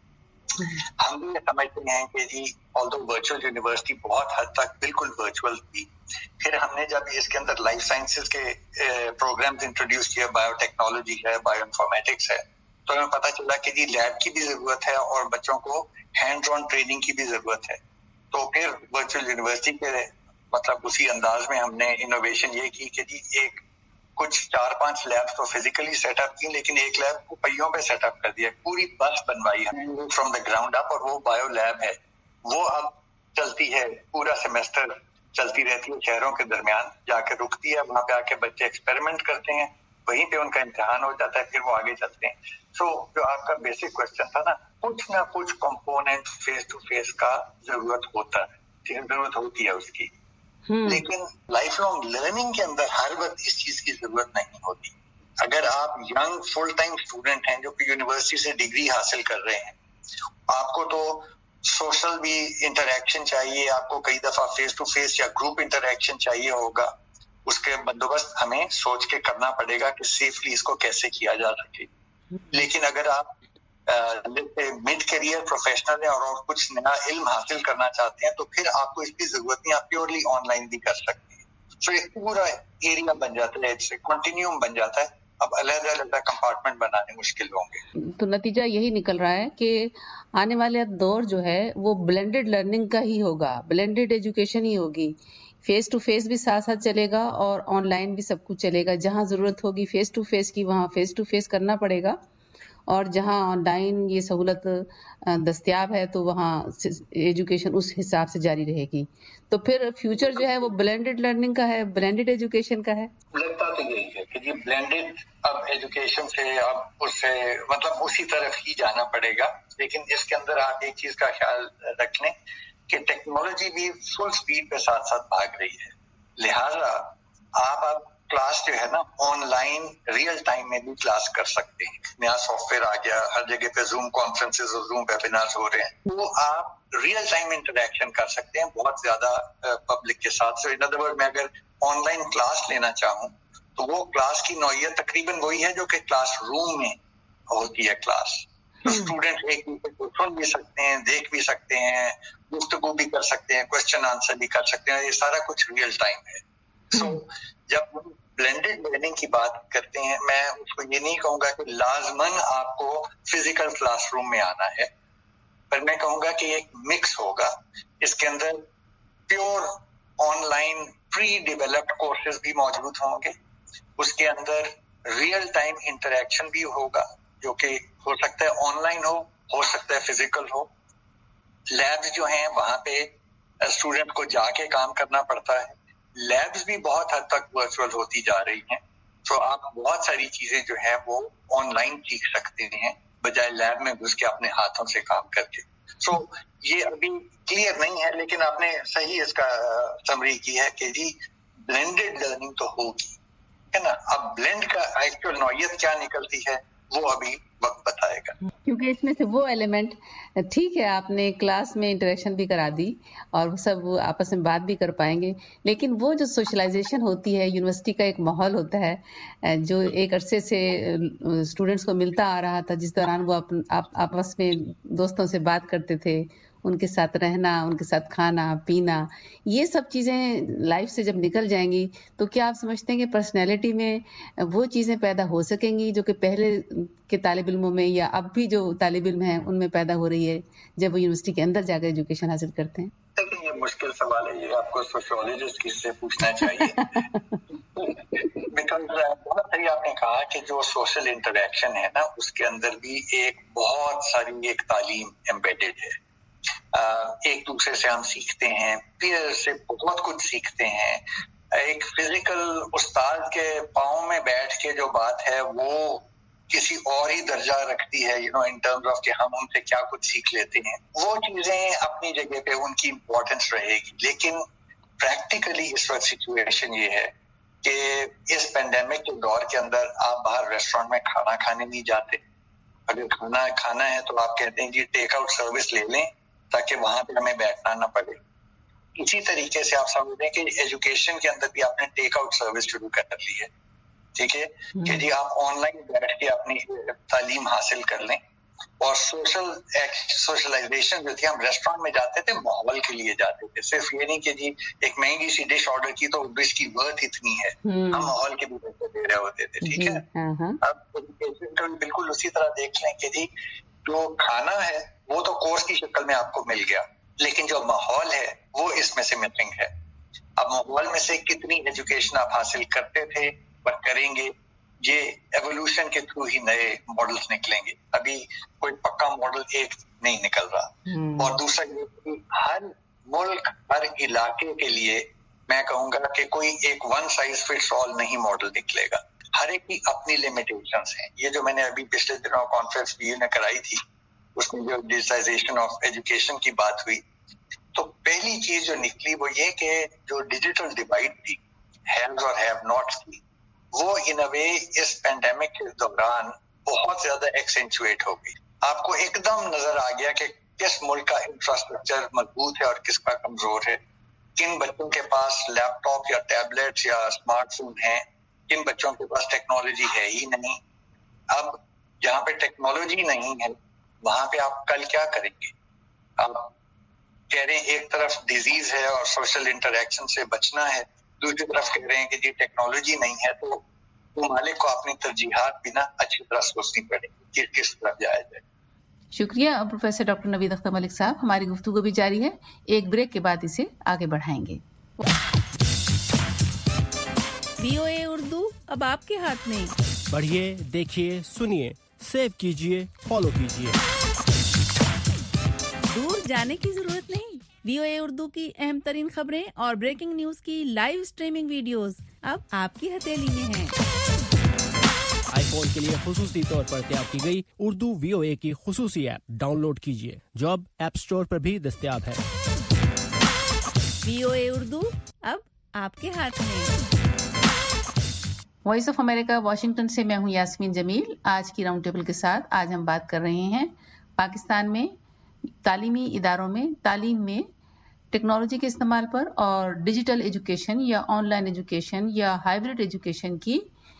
हम भी समझते हैं कि जी ऑल्दो वर्चुअल यूनिवर्सिटी बहुत हद तक बिल्कुल वर्चुअल थी, फिर हमने जब इसके अंदर लाइफ साइंसेज के प्रोग्राम्स इंट्रोड्यूस किए, बायोटेक्नोलॉजी है, बायोइन्फॉर्मेटिक्स है, तो हमें पता चला कि जी लैब की भी जरूरत है और बच्चों को हैंड ऑन ट्रेनिंग की भी जरूरत है। तो फिर वर्चुअल यूनिवर्सिटी के मतलब उसी अंदाज में हमने इनोवेशन ये की कि जी एक कुछ 4-5 लैब्स तो फिजिकली सेटअप की, लेकिन एक लैब को पहियों पे सेटअप कर दिया, पूरी बस बनवाई है फ्रॉम द ग्राउंड अप, और वो बायो लैब है। वो अब चलती है, पूरा सेमेस्टर चलती रहती है, शहरों के दरमियान जाके रुकती है, वहां पे आके बच्चे एक्सपेरिमेंट करते हैं, वहीं पे उनका इम्तिहान हो जाता है, फिर वो आगे चलते हैं। सो जो आपका बेसिक क्वेश्चन था ना कुछ कंपोनेंट फेस टू फेस का जरूरत होता है, जरूरत होती है उसकी, लेकिन लाइफ लॉन्ग लर्निंग के अंदर हर वक्त इस चीज की जरूरत नहीं होती। अगर आप यंग फुल टाइम स्टूडेंट हैं जो कि यूनिवर्सिटी से डिग्री हासिल कर रहे हैं, आपको तो सोशल भी इंटरेक्शन चाहिए, आपको कई दफा फेस टू फेस या ग्रुप इंटरेक्शन चाहिए होगा, उसके बंदोबस्त हमें सोच के करना पड़ेगा कि सेफली इसको कैसे किया जा सके। लेकिन अगर आप मिड करियर प्रोफेशनल है और कुछ नया इल्म हासिल करना चाहते हैं, तो फिर आपको इसकी जरूरत नहीं, आप प्योरली ऑनलाइन भी कर सकते हैं। तो एक पूरा एरिया बन जाता है, एक कंटिन्यूम बन जाता है। अब अलग-अलग कंपार्टमेंट बनाने मुश्किल होंगे। तो नतीजा यही निकल रहा है कि आने वाला दौर जो है वो ब्लेंडेड लर्निंग का ही होगा, ब्लेंडेड एजुकेशन ही होगी। फेस टू फेस भी साथ साथ चलेगा और ऑनलाइन भी सब कुछ चलेगा। जहां जरूरत होगी फेस टू फेस की वहां फेस टू फेस करना पड़ेगा, और जहां ऑनलाइन ये सहूलत दस्तयाब है तो वहां एजुकेशन उस हिसाब से जारी रहेगी। तो फिर फ्यूचर जो है वो ब्लेंडेड लर्निंग का है, ब्लेंडेड एजुकेशन का है। लगता तो यही है कि जी ब्लेंडेड अब एजुकेशन से अब उससे मतलब उसी तरफ ही जाना पड़ेगा, लेकिन इसके अंदर आप एक चीज का ख्याल रख लें कि टेक्नोलॉजी भी फुल स्पीड पे साथ साथ भाग रही है, लिहाजा आप अब क्लास जो है ना ऑनलाइन रियल टाइम में भी क्लास कर सकते हैं। नया सॉफ्टवेयर आ गया, हर जगह पे जूम कॉन्फ्रेंसेस और जूम वेबिनार्स हो रहे हैं, वो आप रियल टाइम इंटरेक्शन कर सकते हैं बहुत ज्यादा पब्लिक के साथ। सो इन अदर वर्ड मैं अगर ऑनलाइन क्लास लेना चाहूँ तो वो क्लास की नौइयत तकरीबन वही है जो कि क्लास रूम में होती है क्लास। तो स्टूडेंट एक दूसरे को सुन भी सकते हैं, देख भी सकते हैं, गुफ्तगू भी कर सकते हैं, क्वेश्चन आंसर भी कर सकते हैं, ये सारा कुछ रियल टाइम है। सो जब हम ब्लेंडेड लर्निंग की बात करते हैं, मैं उसको ये नहीं कहूंगा कि लाजमन आपको फिजिकल क्लासरूम में आना है, पर मैं कहूंगा कि एक मिक्स होगा। इसके अंदर pure online pre developed courses भी मौजूद होंगे, उसके अंदर रियल टाइम इंटरेक्शन भी होगा जो कि हो सकता है ऑनलाइन हो सकता है फिजिकल हो। लैब्स जो हैं वहां पे स्टूडेंट को जाके काम करना पड़ता है, लैब्स भी बहुत हद तक वर्चुअल होती जा रही हैं। तो आप बहुत सारी चीजें जो है वो ऑनलाइन सीख सकते हैं बजाय लैब में घुस के अपने हाथों से काम करके। सो ये अभी क्लियर नहीं है, लेकिन आपने सही इसका समरी की है कि जी ब्लेंडेड लर्निंग तो होगी, है ना। अब ब्लेंड का एक्चुअल नौइयत क्या निकलती है वो अभी वक्त बताएगा, क्योंकि इसमें से वो एलिमेंट ठीक है आपने क्लास में इंटरेक्शन भी करा दी और सब आपस में बात भी कर पाएंगे, लेकिन वो जो सोशलाइजेशन होती है, यूनिवर्सिटी का एक माहौल होता है जो एक अरसे से स्टूडेंट्स को मिलता आ रहा था, जिस दौरान वो आपस में दोस्तों से बात करते थे, उनके साथ रहना, उनके साथ खाना पीना, ये सब चीजें लाइफ से जब निकल जाएंगी तो क्या आप समझते हैं कि पर्सनैलिटी में वो चीजें पैदा हो सकेंगी जो कि पहले के तालिब इल्मों में या अब भी जो तालिब इल्म हैं उनमें पैदा हो रही है जब वो यूनिवर्सिटी के अंदर जाकर एजुकेशन हासिल करते हैं? लेकिन ये मुश्किल सवाल है, ये आपको सोशियोलॉजिस्ट से पूछना चाहिए। बिकॉज बहुत सही आपने कहा कि जो सोशल इंटरेक्शन है ना उसके अंदर भी एक बहुत सारी एक तालीम एम्बेडेड है। एक दूसरे से हम सीखते हैं, पीयर से बहुत कुछ सीखते हैं। एक फिजिकल उस्ताद के पाँव में बैठ के जो बात है वो किसी और ही दर्जा रखती है, इन टर्म्स ऑफ कि हम उनसे क्या कुछ सीख लेते हैं। वो चीजें अपनी जगह पे उनकी इम्पोर्टेंस रहेगी, लेकिन प्रैक्टिकली इस वक्त सिचुएशन ये है कि इस पेंडेमिक के दौर के अंदर आप बाहर रेस्टोरेंट में खाना खाने नहीं जाते। अगर खाना है तो आप कहते हैं जी टेक आउट सर्विस ले लें ताकि वहां पे हमें बैठना ना पड़े। इसी तरीके से आप समझ लें कि एजुकेशन के अंदर भी आपने टेक आउट सर्विस शुरू कर ली है, ठीक है, कि जी आप ऑनलाइन बैठ के अपनी तालीम हासिल कर लें। और सोशलाइजेशन जो थी, हम रेस्टोरेंट में जाते थे माहौल के लिए जाते थे, सिर्फ ये नहीं कि जी एक महंगी सी डिश ऑर्डर की तो डिश की वर्थ इतनी है, हम माहौल के भी पैसे दे रहे होते थे, ठीक है। अब एजुकेशन को बिल्कुल उसी तरह देख लें कि जी जो खाना है वो तो कोर्स की शक्ल में आपको मिल गया, लेकिन जो माहौल है वो इसमें से मिसिंग है। अब माहौल में से कितनी एजुकेशन आप हासिल करते थे पर करेंगे, ये एवोल्यूशन के थ्रू ही नए मॉडल्स निकलेंगे। अभी कोई पक्का मॉडल एक नहीं निकल रहा। और दूसरा ये कि हर मुल्क हर इलाके के लिए मैं कहूंगा कि कोई एक वन साइज फिट्स ऑल नहीं मॉडल निकलेगा, हर एक की अपनी लिमिटेशंस हैं। ये जो मैंने अभी पिछले दिनों कॉन्फ्रेंस भी ने कराई थी उसमें जो डिजिटाइजेशन ऑफ एजुकेशन की बात हुई, तो पहली चीज जो निकली वो ये कि जो डिजिटल डिवाइड थी, हैव्स और हैव नॉट्स की, वो इन अ वे इस पेंडेमिक के दौरान बहुत ज्यादा एक्सेंचुएट हो गई। आपको एकदम नजर आ गया कि किस मुल्क का इंफ्रास्ट्रक्चर मजबूत है और किसका कमजोर है, किन बच्चों के पास लैपटॉप या टैबलेट्स या स्मार्टफोन है, किन बच्चों के पास टेक्नोलॉजी है ही नहीं। अब जहाँ पे टेक्नोलॉजी नहीं है वहां पे आप कल क्या करेंगे? आप कह रहे हैं एक तरफ डिजीज है और सोशल इंटरेक्शन से बचना है, दूसरी तरफ कह रहे हैं कि जी टेक्नोलॉजी नहीं है तो ममालिक को अपनी तरजीहात भी ना अच्छी तरह सोचनी पड़ेगी कि किस तरफ जाया जाए। शुक्रिया प्रोफेसर डॉक्टर नवीद अख्तर मलिक साहब। हमारी गुफ्तगू भी जारी है, एक ब्रेक के बाद इसे आगे बढ़ाएंगे। VOA उर्दू अब आपके हाथ में। पढ़िए, देखिए, सुनिए, सेव कीजिए, फॉलो कीजिए। दूर जाने की जरूरत नहीं। VOA उर्दू की अहम तरीन खबरें और ब्रेकिंग न्यूज की लाइव स्ट्रीमिंग वीडियोस अब आपकी हथेली में हैं। आईफोन के लिए खुसूसी तौर पर तैयार की गई उर्दू VOA की खुसूसी ऐप डाउनलोड कीजिए, जो अब ऐप स्टोर पर भी दस्तयाब है। VOA उर्दू अब आपके हाथ में। वॉइस ऑफ अमेरिका वाशिंगटन से मैं हूं यास्मीन जमील। आज की राउंड टेबल के साथ आज हम बात कर रहे हैं पाकिस्तान में तालीमी इदारों में तालीम में टेक्नोलॉजी के इस्तेमाल पर और डिजिटल एजुकेशन या ऑनलाइन एजुकेशन या हाइब्रिड एजुकेशन की,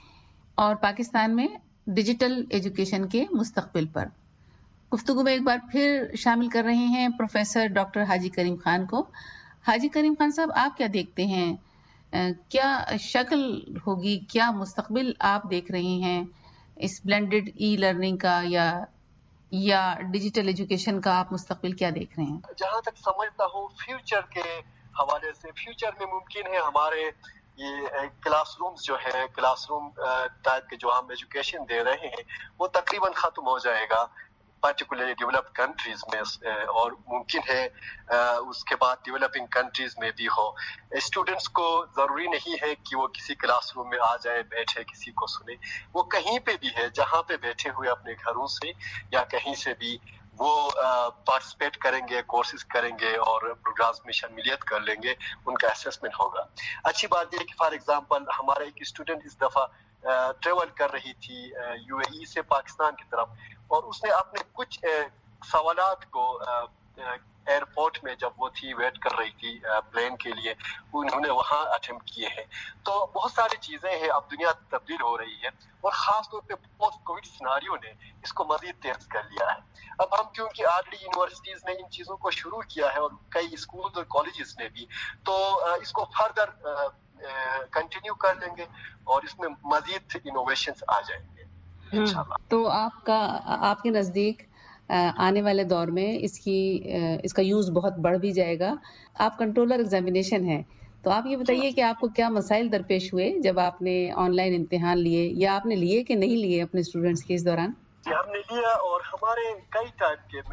और पाकिस्तान में डिजिटल एजुकेशन के मुस्तकबिल पर गुफ्तगू में एक बार फिर शामिल कर रहे हैं प्रोफेसर डॉक्टर हाजी करीम खान को। हाजी करीम खान साहब, आप क्या देखते हैं, क्या शक्ल होगी, क्या मुस्तकबिल आप देख रहे हैं इस ब्लेंडेड ई लर्निंग का या डिजिटल एजुकेशन का? आप मुस्तकबिल क्या देख रहे हैं? जहाँ तक समझता हूँ फ्यूचर के हवाले से, फ्यूचर में मुमकिन है हमारे ये क्लासरूम्स जो है, क्लासरूम टाइप के जो हम एजुकेशन दे रहे हैं वो तकरीबन खत्म हो जाएगा पर्टिकुलरली डेवलप्ड कंट्रीज में, और मुमकिन है उसके बाद डेवलपिंग कंट्रीज में भी हो। स्टूडेंट्स को ज़रूरी नहीं है कि वो किसी क्लासरूम में आ जाए, बैठे, किसी को सुने। वो कहीं पे भी है, जहाँ पे बैठे हुए अपने घरों से या कहीं से भी वो पार्टिसिपेट करेंगे, कोर्सेज करेंगे और प्रोग्राम्स में शमूलियत कर लेंगे, उनका असेसमेंट होगा। अच्छी बात यह कि फॉर एग्जांपल हमारा एक स्टूडेंट इस दफ़ा ट्रेवल कर रही थी UAE से पाकिस्तान की तरफ, और उसने अपने कुछ सवालात को एयरपोर्ट में जब वो थी वेट कर रही थी प्लेन के लिए, उन्होंने वहाँ अटेम्प्ट किए हैं। तो बहुत सारी चीज़ें हैं, अब दुनिया तब्दील हो रही है और ख़ास तौर पे पोस्ट कोविड सिनारियो ने इसको मज़ीद तेज़ कर लिया है। अब हम क्योंकि ऑलरेडी यूनिवर्सिटीज़ ने इन चीज़ों को शुरू किया है और कई स्कूल और कॉलेजेस ने भी, तो इसको फर्दर कंटिन्यू कर लेंगे और इसमें मज़ीद इनोवेशंस आ जाएंगे इंशाल्लाह। तो आपके नज़दीक आने वाले दौर में इसका यूज बहुत बढ़ भी जाएगा। आप कंट्रोलर एग्जामिनेशन है, तो आप ये बताइए कि आपको क्या मसाइल दरपेश हुए जब आपने ऑनलाइन इम्तिहान लिए, या आपने लिए कि नहीं लिए अपने स्टूडेंट्स के इस दौरान? हमने लिया, और हमारे कई टाइप के,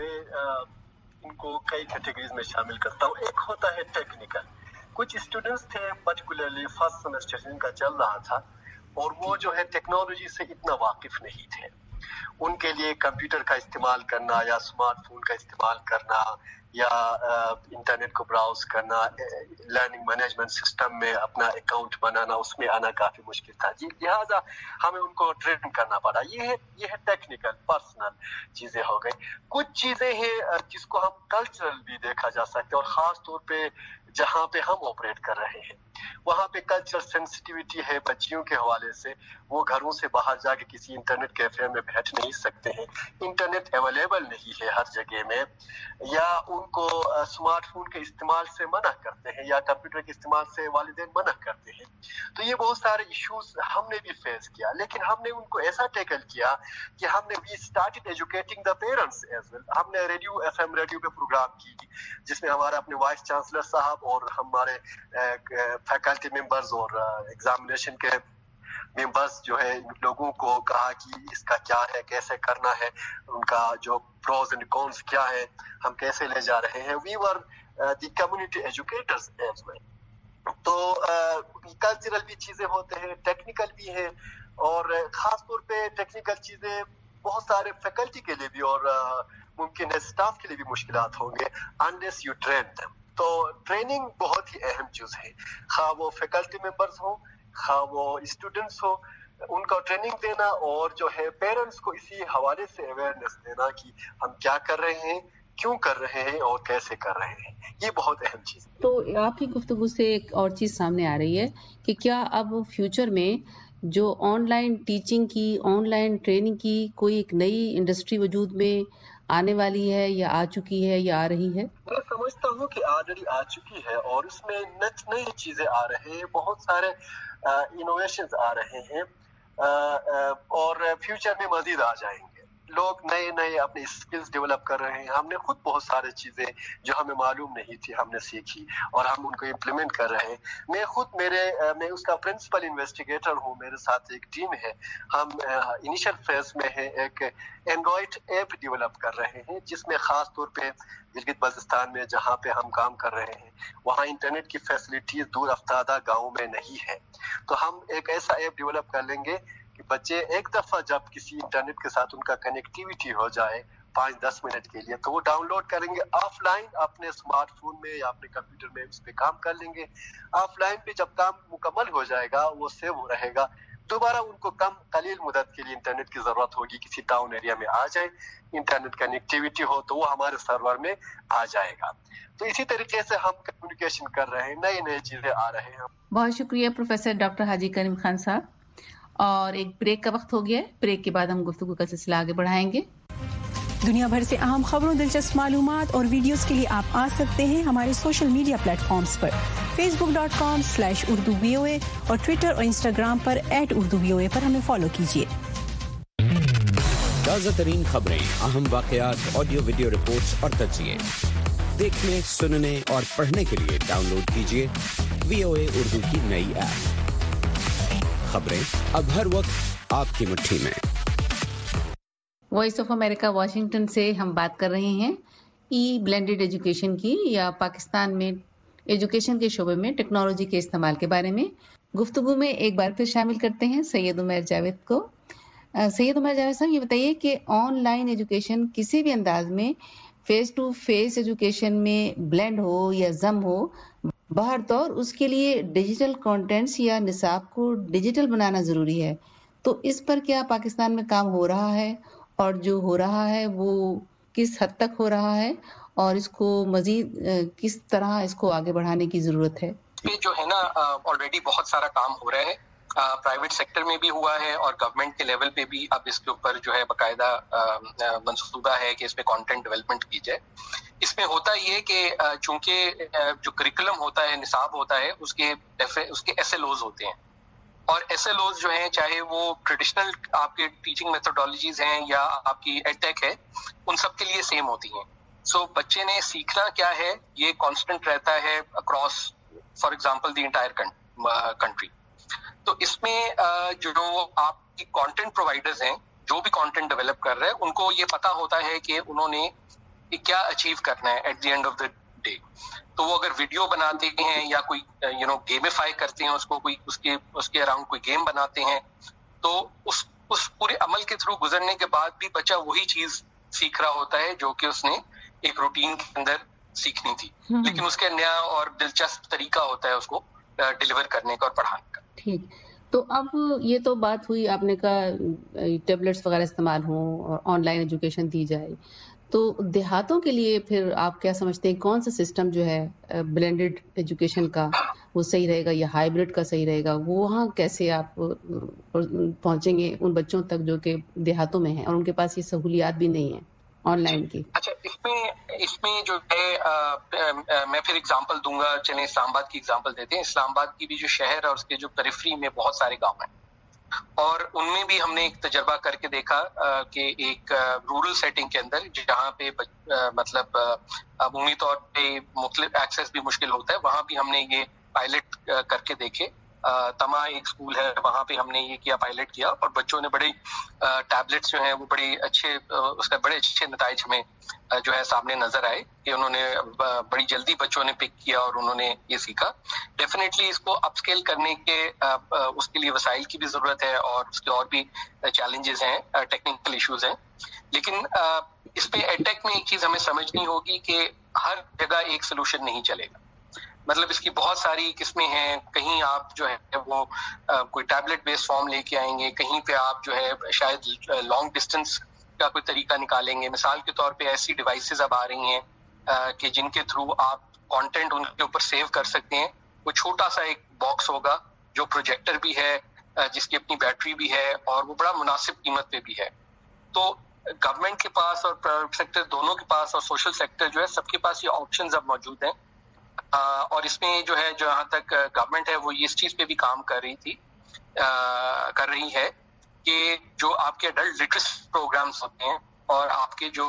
मैं इनको कई कैटेगरीज में शामिल करता हूँ। एक होता है टेक्निकल। कुछ स्टूडेंट्स थे पर्टिकुलरली फर्स्ट सेमेस्टर जिनका चल रहा था और वो जो है टेक्नोलॉजी से इतना वाकिफ नहीं थे। उनके लिए कंप्यूटर का इस्तेमाल करना या स्मार्टफोन का इस्तेमाल करना या इंटरनेट को ब्राउज करना, लर्निंग मैनेजमेंट सिस्टम में अपना अकाउंट बनाना, उसमें आना काफ़ी मुश्किल था जी, लिहाजा हमें उनको ट्रेन करना पड़ा। ये है टेक्निकल पर्सनल चीज़ें हो गई। कुछ चीज़ें हैं जिसको हम कल्चरल भी देखा जा सकता है, और ख़ास तौर पे जहाँ पे हम ऑपरेट कर रहे हैं वहाँ पे कल्चरल सेंसिटिविटी है बच्चियों के हवाले से। वो घरों से बाहर जाके किसी इंटरनेट कैफे में बैठ नहीं सकते हैं, इंटरनेट अवेलेबल नहीं है हर जगह में, या उनको स्मार्टफोन के इस्तेमाल से मना करते हैं या कंप्यूटर के इस्तेमाल से वालिदैन मना करते हैं। तो ये बहुत सारे इश्यूज हमने भी फेस किया, लेकिन हमने उनको ऐसा टैकल किया कि हमने we started educating the parents as well. हमने रेडियो FM रेडियो पे प्रोग्राम की जिसमें हमारे अपने वाइस चांसलर साहब और हमारे फैकल्टी मेंबर्स और एग्जामिनेशन के मेंबर्स जो है लोगों को कहा कि इसका क्या है, कैसे करना है, उनका जो प्रोज एंड कॉन्स क्या है, हम कैसे ले जा रहे हैं। We were the community educators as well. तो कल्चरल भी चीजें होते हैं, टेक्निकल भी है, और खास तौर पे टेक्निकल चीजें बहुत सारे फैकल्टी के लिए भी और मुमकिन है स्टाफ के लिए भी मुश्किलात होंगे अनलेस यू ट्रेन देम। तो ट्रेनिंग बहुत ही अहम चीज है, खा वो फैकल्टी मेंबर्स हो, खा वो स्टूडेंट्स हो, उनको ट्रेनिंग देना और जो है पेरेंट्स को इसी हवाले से अवेयरनेस देना कि हम क्या कर रहे हैं, क्यों कर रहे हैं और कैसे कर रहे हैं, ये बहुत अहम चीज है। तो आपकी गुफ्तगू से एक और चीज सामने आ रही है कि क्या अब फ्यूचर में जो ऑनलाइन टीचिंग की, ऑनलाइन ट्रेनिंग की कोई एक नई इंडस्ट्री वजूद में आने वाली है या आ चुकी है या आ रही है? मैं समझता हूँ कि ऑलरेडी आ चुकी है और इसमें नई चीजें आ रहे हैं, बहुत सारे इनोवेशंस आ रहे हैं। और फ्यूचर में मजीद आ जाएंगे। लोग नए नए अपने स्किल्स डेवलप कर रहे हैं। हमने खुद बहुत सारी चीज़ें जो हमें मालूम नहीं थी हमने सीखी और हम उनको इम्प्लीमेंट कर रहे हैं। मैं उसका प्रिंसिपल इन्वेस्टिगेटर हूँ, मेरे साथ एक टीम है। हम इनिशियल फेज में है, एक एंड्रॉइड ऐप डेवलप कर रहे हैं जिसमें ख़ास तौर पे गिलगित बल्तिस्तान में जहाँ पे हम काम कर रहे हैं वहाँ इंटरनेट की फैसिलिटीज दूर अफ्तादा गाँव में नहीं है। तो हम एक ऐसा ऐप डेवलप कर लेंगे कि बच्चे एक दफ़ा जब किसी इंटरनेट के साथ उनका कनेक्टिविटी हो जाए 5-10 मिनट के लिए, तो वो डाउनलोड करेंगे ऑफलाइन अपने स्मार्टफोन में या अपने कंप्यूटर में, उस पर काम कर लेंगे। ऑफलाइन पे जब काम मुकम्मल हो जाएगा वो सेव रहेगा। दोबारा उनको कलील मुद्दत के लिए इंटरनेट की ज़रूरत होगी, किसी टाउन एरिया में आ जाए, इंटरनेट कनेक्टिविटी हो तो वो हमारे सर्वर में आ जाएगा। तो इसी तरीके से हम कम्युनिकेशन कर रहे हैं, नई नई चीज़ें आ रहे हैं। बहुत शुक्रिया प्रोफेसर डॉक्टर हाजी करीम खान साहब। और एक ब्रेक का वक्त हो गया है। ब्रेक के बाद हम गुफ्तगू का सिलसिला आगे बढ़ाएंगे। दुनिया भर से अहम खबरों, दिलचस्प मालूमात और वीडियोस के लिए आप आ सकते हैं हमारे सोशल मीडिया प्लेटफॉर्म्स पर facebook.com/urdu VOA और ट्विटर और इंस्टाग्राम पर @urdu-VOA पर हमें फॉलो कीजिए। ताज़ा तरीन खबरें, अहम वाक़यात, ऑडियो वीडियो रिपोर्ट्स और तज्ज़िये देखने, सुनने और पढ़ने के लिए डाउनलोड कीजिए VOA उर्दू की नई ऐप। खबरें अब हर वक्त आपकी मुट्ठी में। वॉइस ऑफ अमेरिका वाशिंगटन से हम बात कर रहे हैं ब्लेंडेड एजुकेशन की, या पाकिस्तान में एजुकेशन के शोबे में टेक्नोलॉजी के इस्तेमाल के बारे में। गुफ्तगू में एक बार फिर शामिल करते हैं सैयद उमर जावेद को। सैयद उमर जावेद साहब, ये बताइए कि ऑनलाइन एजुकेशन किसी भी अंदाज में फेस टू फेस एजुकेशन में ब्लेंड हो या जम हो, बाहर तौर उसके लिए डिजिटल कंटेंट्स या निसाब को डिजिटल बनाना जरूरी है। तो इस पर क्या पाकिस्तान में काम हो रहा है, और जो हो रहा है वो किस हद तक हो रहा है, और इसको मजीद किस तरह इसको आगे बढ़ाने की जरूरत है? ये जो है ना ऑलरेडी बहुत सारा काम हो रहा है, प्राइवेट सेक्टर में भी हुआ है और गवर्नमेंट के लेवल पे भी अब इसके ऊपर जो है बाकायदा मंसूबा है कि इसमें कंटेंट डेवलपमेंट की जाए। इसमें होता ये कि चूंकि जो करिकुलम होता है, निसाब होता है, उसके SLOs होते हैं, और SLOs जो हैं, चाहे वो ट्रेडिशनल आपके टीचिंग मेथोडोलॉजीज हैं या आपकी एडटेक है, उन सब के लिए सेम होती हैं। सो बच्चे ने सीखना क्या है ये कांस्टेंट रहता है across for example the entire country. तो इसमें जो आपकी कंटेंट प्रोवाइडर्स हैं, जो भी कंटेंट डेवलप कर रहे हैं, उनको ये पता होता है कि उन्होंने क्या अचीव करना है at the end of the day. तो वो अगर वीडियो बनाते हैं या कोई गेमिफाई करते हैं उसको, कोई उसके अराउंड कोई गेम बनाते हैं, तो उस पूरे अमल के थ्रू गुजरने के बाद भी बच्चा वही चीज सीख रहा होता है जो कि उसने एक रूटीन के अंदर सीखनी थी, लेकिन उसके नया और दिलचस्प तरीका होता है उसको डिलीवर करने का और पढ़ाने का। ठीक, तो अब ये तो बात हुई, आपने कहा टैबलेट्स वगैरह इस्तेमाल हो और ऑनलाइन एजुकेशन दी जाए। तो देहातों के लिए फिर आप क्या समझते हैं, कौन सा सिस्टम जो है ब्लेंडेड एजुकेशन का वो सही रहेगा या हाइब्रिड का सही रहेगा? वो वहाँ कैसे आप पहुंचेंगे उन बच्चों तक जो कि देहातों में हैं और उनके पास ये सहूलियात भी नहीं है ऑनलाइन की? अच्छा, इसमें जो है मैं फिर एग्जांपल दूंगा। चलें इस्लामाबाद की एग्जांपल देते हैं। इस्लामाबाद की भी जो शहर है और उसके जो पेरिफेरी में बहुत सारे गांव हैं, और उनमें भी हमने एक तजर्बा करके देखा कि एक रूरल सेटिंग के अंदर जहाँ पे मतलब अमूमी तौर पे मुख्तलिफ एक्सेस भी मुश्किल होता है, वहाँ भी हमने ये पायलट करके देखे। तमा एक स्कूल है, वहाँ पे हमने ये किया, पायलट किया, और बच्चों ने बड़े टैबलेट्स जो हैं वो बड़े अच्छे नताइज हमें जो है सामने नजर आए कि उन्होंने बड़ी जल्दी बच्चों ने पिक किया और उन्होंने ये सीखा। डेफिनेटली इसको अपस्केल करने के उसके लिए वसाइल की भी जरूरत है और उसके और भी चैलेंजेस हैं, टेक्निकल इश्यूज हैं। लेकिन इस पे एडटेक में एक चीज हमें समझनी होगी कि हर जगह एक सोल्यूशन नहीं चलेगा। मतलब इसकी बहुत सारी किस्में हैं। कहीं आप जो है वो कोई टैबलेट बेस्ड फॉर्म लेके आएंगे, कहीं पे आप जो है शायद लॉन्ग डिस्टेंस का कोई तरीका निकालेंगे। मिसाल के तौर पे ऐसी डिवाइसेस अब आ रही हैं कि जिनके थ्रू आप कंटेंट उनके ऊपर सेव कर सकते हैं। वो छोटा सा एक बॉक्स होगा जो प्रोजेक्टर भी है, जिसकी अपनी बैटरी भी है, और वो बड़ा मुनासिब कीमत पे भी है। तो गवर्नमेंट के पास और प्राइवेट सेक्टर दोनों के पास और सोशल सेक्टर जो है सबके पास ये ऑप्शंस अब मौजूद हैं। और इसमें जो है, जो यहाँ तक गवर्नमेंट है वो इस चीज पे भी काम कर रही थी कर रही है कि जो आपके एडल्ट लिटरेसी प्रोग्राम्स होते हैं और आपके जो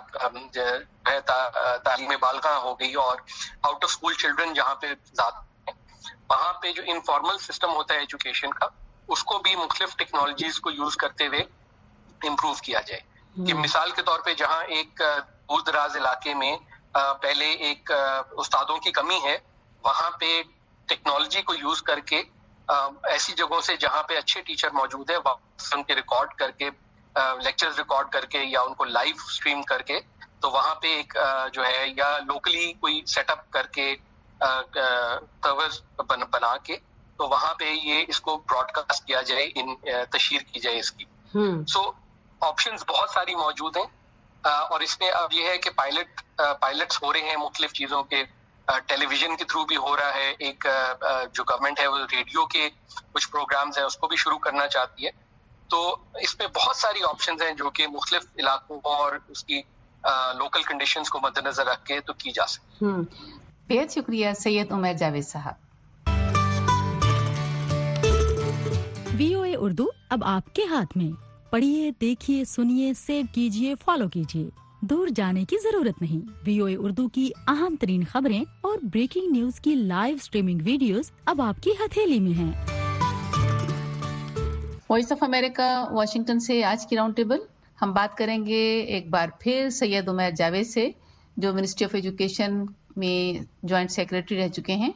तालीम बालिगा हो गई और आउट ऑफ स्कूल चिल्ड्रन जहाँ पे ज्यादा है, वहाँ पे जो इनफॉर्मल सिस्टम होता है एजुकेशन का, उसको भी मुख्तलिफ टेक्नोलॉजीज को यूज करते हुए इम्प्रूव किया जाए। कि मिसाल के तौर पे जहाँ एक दूर दराज इलाके में पहले एक उस्तादों की कमी है, वहाँ पे टेक्नोलॉजी को यूज करके ऐसी जगहों से जहाँ पे अच्छे टीचर मौजूद है वहाँ उनके रिकॉर्ड करके लेक्चर्स रिकॉर्ड करके या उनको लाइव स्ट्रीम करके, तो वहाँ पे एक जो है या लोकली कोई सेटअप करके सर्वर्स बना के तो वहाँ पे ये इसको ब्रॉडकास्ट किया जाए, तशहीर की जाए इसकी। सो ऑप्शंस बहुत सारी मौजूद हैं और इसमें अब ये है कि पायलट्स हो रहे हैं मुख्तलिफ चीज़ों के, टेलीविजन के थ्रू भी हो रहा है। एक जो गवर्नमेंट है वो रेडियो के कुछ प्रोग्राम्स हैं उसको भी शुरू करना चाहती है। तो इसमें बहुत सारी ऑप्शंस हैं जो कि मुख्तलिफ इलाकों और उसकी लोकल कंडीशंस को मद्देनजर रख के तो की जा सकती है। बेहद शुक्रिया सैयद उमर जावेद साहब। VOA उर्दू अब आपके हाथ में। पढ़िए, देखिए, सुनिए, सेव कीजिए, फॉलो कीजिए। दूर जाने की जरूरत नहीं। VOA उर्दू की अहम तरीन खबरें और ब्रेकिंग न्यूज की लाइव स्ट्रीमिंग वीडियोस अब आपकी हथेली में हैं। वॉइस ऑफ अमेरिका वाशिंगटन से आज की राउंड टेबल हम बात करेंगे एक बार फिर सैयद उमर जावेद से, जो मिनिस्ट्री ऑफ एजुकेशन में जॉइंट सेक्रेटरी रह चुके हैं।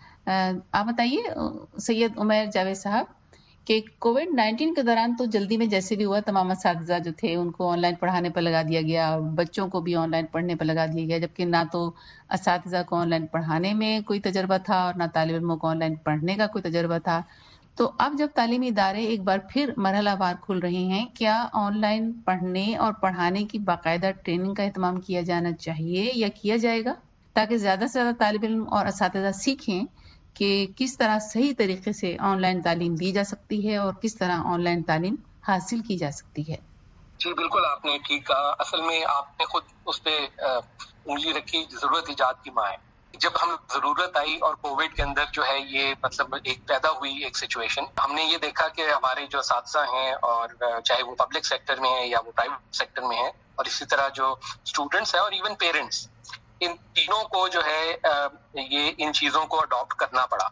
आप बताइए सैयद उमर जावेद साहब कि कोविड-19 के दौरान तो जल्दी में जैसे भी हुआ तमाम असातिज़ा जो थे उनको ऑनलाइन पढ़ाने पर लगा दिया गया और बच्चों को भी ऑनलाइन पढ़ने पर लगा दिया गया, जबकि ना तो असातिज़ा को ऑनलाइन पढ़ाने में कोई तजर्बा था और ना तालिब इल्मों को ऑनलाइन पढ़ने का कोई तजर्बा था। तो अब जब तालीमी इदारे एक बार फिर मरहलावार खुल रहे हैं, क्या ऑनलाइन पढ़ने और पढ़ाने की बाकायदा ट्रेनिंग का एहतमाम किया जाना चाहिए या किया जाएगा, ताकि ज़्यादा से ज़्यादा तालिब इल्म और असातिज़ा सीखें कि किस तरह सही तरीके से ऑनलाइन तालीम दी जा सकती है और किस तरह ऑनलाइन तालीम हासिल की जा सकती है? जी बिल्कुल, आपने ठीक कहा। असल में आपने खुद उस पर उंगली रखी, जरूरत इजाद की माँ है। जब हम जरूरत आई और कोविड के अंदर जो है ये मतलब एक पैदा हुई एक सिचुएशन, हमने ये देखा कि हमारे जो असातिज़ा हैं और चाहे वो पब्लिक सेक्टर में है या वो प्राइवेट सेक्टर में है और इसी तरह जो स्टूडेंट्स हैं और इवन पेरेंट्स, इन तीनों को जो है ये इन चीज़ों को अडॉप्ट करना पड़ा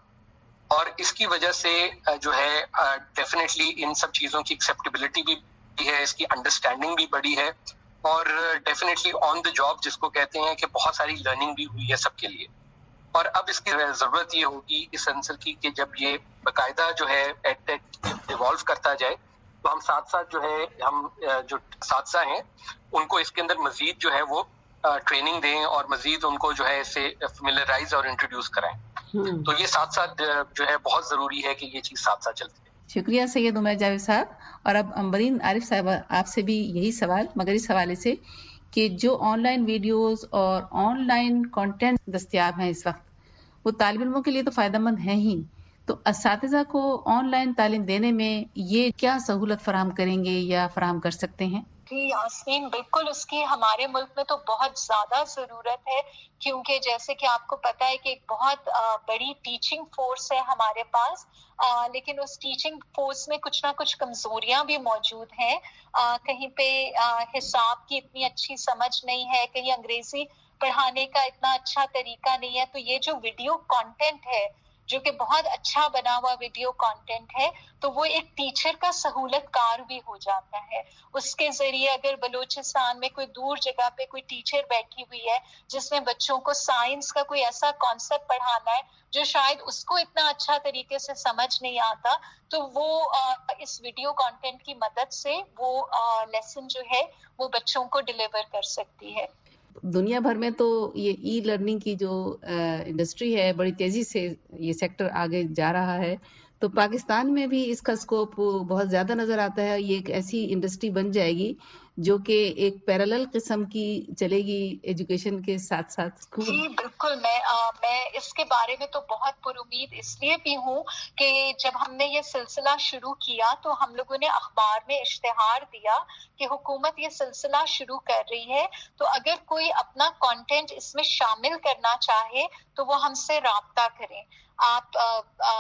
और इसकी वजह से जो है डेफिनेटली इन सब चीज़ों की एक्सेप्टेबिलिटी भी है, इसकी अंडरस्टैंडिंग भी बढ़ी है और डेफिनेटली ऑन द जॉब जिसको कहते हैं कि बहुत सारी लर्निंग भी हुई है सबके लिए। और अब इसकी ज़रूरत ये होगी इस आंसर की कि जब ये बाकायदा जो है एडटेक इवॉल्व करता जाए तो हम साथ साथ जो है हम जो असातिज़ा हैं उनको इसके अंदर मजीद जो है वो ट्रेनिंग दें और मजीद उनको जो है इससे फेमिलियराइज और इंट्रोड्यूस कराएं। तो ये साथ साथ जो है बहुत ज़रूरी है कि ये चीज़ साथ साथ चलती है। शुक्रिया सैयद उमर जावेद साहब। और अब अम्बरीन आरिफ साहब आपसे भी यही सवाल, मगर इस हवाले से कि जो ऑनलाइन वीडियोस और ऑनलाइन कंटेंट दस्तयाब हैं इस वक्त, वो तालिब इल्मों के लिए तो फ़ायदेमंद हैं ही, तो असातिज़ा को ऑनलाइन तालीम देने में ये क्या सहूलत फराहम करेंगे या फराहम कर सकते हैं? जी यास्मीन, बिल्कुल उसकी हमारे मुल्क में तो बहुत ज्यादा जरूरत है, क्योंकि जैसे कि आपको पता है कि एक बहुत बड़ी टीचिंग फोर्स है हमारे पास, लेकिन उस टीचिंग फोर्स में कुछ ना कुछ कमजोरियां भी मौजूद हैं। कहीं पे हिसाब की इतनी अच्छी समझ नहीं है, कहीं अंग्रेजी पढ़ाने का इतना अच्छा तरीका नहीं है। तो ये जो वीडियो कंटेंट है जो कि बहुत अच्छा बना हुआ वीडियो कंटेंट है, तो वो एक टीचर का सहूलतकार भी हो जाता है। उसके जरिए अगर बलूचिस्तान में कोई दूर जगह पे कोई टीचर बैठी हुई है जिसने बच्चों को साइंस का कोई ऐसा कॉन्सेप्ट पढ़ाना है जो शायद उसको इतना अच्छा तरीके से समझ नहीं आता, तो वो इस वीडियो कंटेंट की मदद से वो लेसन जो है वो बच्चों को डिलीवर कर सकती है। दुनिया भर में तो ये ई लर्निंग की जो इंडस्ट्री है बड़ी तेजी से ये सेक्टर आगे जा रहा है, तो पाकिस्तान में भी इसका स्कोप बहुत ज्यादा नजर आता है। ये एक ऐसी इंडस्ट्री बन जाएगी जो कि एक पैरेलल किस्म की चलेगी एजुकेशन के साथ साथ स्कूल। जी बिल्कुल, मैं इसके बारे में तो बहुत पुरुमीद इसलिए भी हूँ कि जब हमने ये सिलसिला शुरू किया तो हम लोगों ने अखबार में इश्तिहार दिया कि हुकूमत ये सिलसिला शुरू कर रही है, तो अगर कोई अपना कंटेंट इसमें शामिल करना चाहे तो वो हमसे राब्ता करें। आप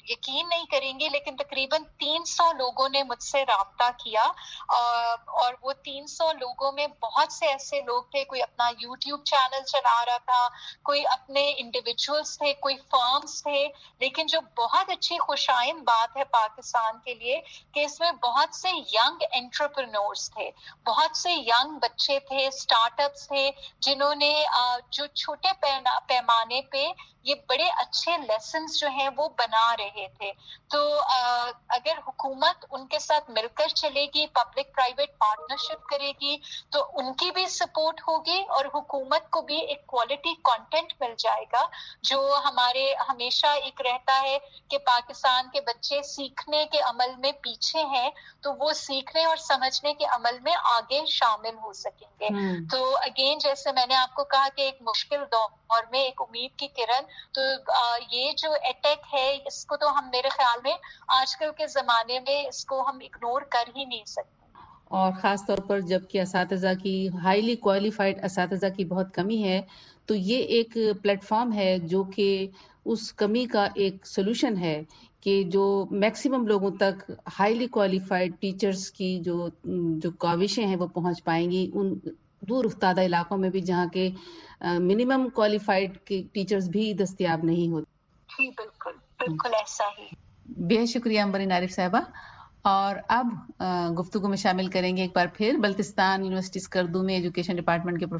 यकीन नहीं करेंगे लेकिन तकरीबन 300 लोगों ने मुझसे राब्ता किया और वो 300 लोगों में बहुत से ऐसे लोग थे, कोई अपना YouTube चैनल चला रहा था, कोई अपने इंडिविजुअल्स थे, कोई फर्म्स थे। लेकिन जो बहुत अच्छी खुशाइन बात है पाकिस्तान के लिए कि इसमें बहुत से यंग एंटरप्रेन्योर्स थे, बहुत से यंग बच्चे थे, स्टार्टअप्स थे, जिन्होंने जो छोटे पैमाने पे ये बड़े अच्छे लेसन्स जो हैं वो बना रहे थे। तो अगर हुकूमत उनके साथ मिलकर चलेगी, पब्लिक प्राइवेट पार्टनरशिप करेगी, तो उनकी भी सपोर्ट होगी और हुकूमत को भी एक क्वालिटी कंटेंट मिल जाएगा। जो हमारे हमेशा एक रहता है कि पाकिस्तान के बच्चे सीखने के अमल में पीछे हैं, तो वो सीखने और समझने के अमल में आगे शामिल हो सकेंगे। तो अगेन जैसे मैंने आपको कहा कि एक मुश्किल दौर में एक उम्मीद की किरण, तो ये जो अटैक है इसको तो हम मेरे ख्याल में आजकल के ज़माने में इसको हम इग्नोर कर ही नहीं सकते। और ख़ास तौर पर जबकि असातिज़ा की हाईली क्वालिफाइड असातिज़ा की बहुत कमी है, तो ये एक प्लेटफॉर्म है जो कि उस कमी का एक सोल्यूशन है कि जो मैक्सिमम लोगों तक हाईली क्वालिफाइड टीचर्स की जो काविशें हैं वो पहुंच पाएंगी उन दूर उफ्तादा इलाकों में भी जहाँ के मिनिमम क्वालिफाइड के टीचर्स भी दस्तयाब नहीं होते। जी बिल्कुल बिल्कुल ऐसा ही। बेहद शुक्रिया अंबरीन आरिफ साहिबा। और अब गुफ्तगू में शामिल करेंगे एक बार फिर बल्तिस्तान यूनिवर्सिटी स्कर्दू में एजुकेशन डिपार्टमेंट के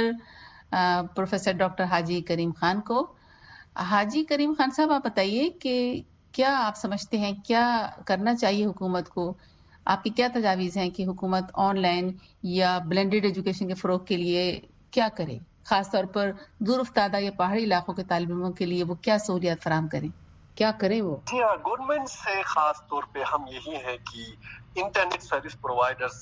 प्रोफेसर डॉक्टर हाजी करीम खान को। हाजी करीम खान साहब, आप बताइए कि क्या आप समझते हैं क्या करना चाहिए हुकूमत को? आपकी क्या तजावीज़ हैं कि हुकूमत ऑनलाइन या ब्लेंडेड एजुकेशन के फ़रोग के लिए क्या करे, खास तौर पर दूर उफ्तादा या पहाड़ी इलाकों के तालिब इल्मों के लिए वो क्या सहूलियात फराहम करें, क्या करें वो? जी हाँ, गवर्नमेंट से खास तौर पे हम यही है कि इंटरनेट सर्विस प्रोवाइडर्स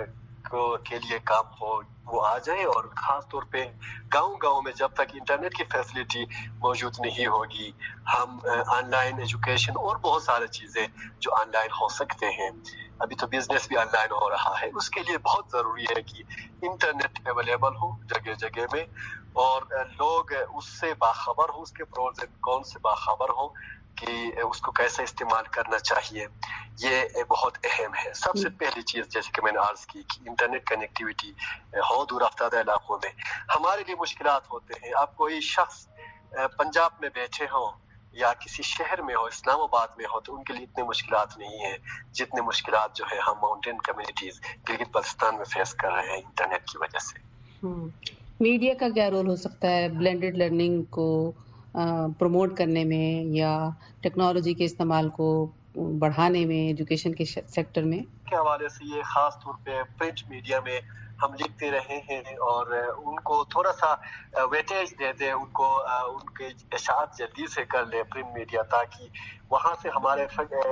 के लिए काम हो वो आ जाए, और खास तौर पे गांव में जब तक इंटरनेट की फैसिलिटी मौजूद नहीं होगी, हम ऑनलाइन एजुकेशन और बहुत सारी चीज़ें जो ऑनलाइन हो सकते हैं, अभी तो बिजनेस भी ऑनलाइन हो रहा है, उसके लिए बहुत ज़रूरी है कि इंटरनेट अवेलेबल हो जगह जगह में और लोग उससे बाखबर हो, उसके प्रोज एंड कॉन से बाखबर हो कि उसको कैसे इस्तेमाल करना चाहिए। ये बहुत अहम है। सबसे पहली चीज़ जैसे कि मैंने अर्ज की कि इंटरनेट कनेक्टिविटी हो दूर अफ्तादा इलाकों में। हमारे लिए मुश्किलात होते हैं। आप कोई शख्स पंजाब में बैठे हो या किसी शहर में हो, इस्लामाबाद में हो, तो उनके लिए इतने मुश्किलात नहीं है जितने मुश्किलात जो है हम माउंटेन कम्युनिटीज गिलगित बल्तिस्तान में फेस कर रहे हैं इंटरनेट की वजह से। मीडिया का क्या रोल हो सकता है ब्लेंडेड लर्निंग को प्रमोट करने में या टेक्नोलॉजी के इस्तेमाल को बढ़ाने में एजुकेशन के सेक्टर में? के हवाले से ये खास तौर पे प्रिंट मीडिया में हम लिखते रहे हैं और उनको थोड़ा सा वेटेज दे दे, उनको उनके इशाअत जल्दी से कर ले प्रिंट मीडिया, ताकि वहाँ से हमारे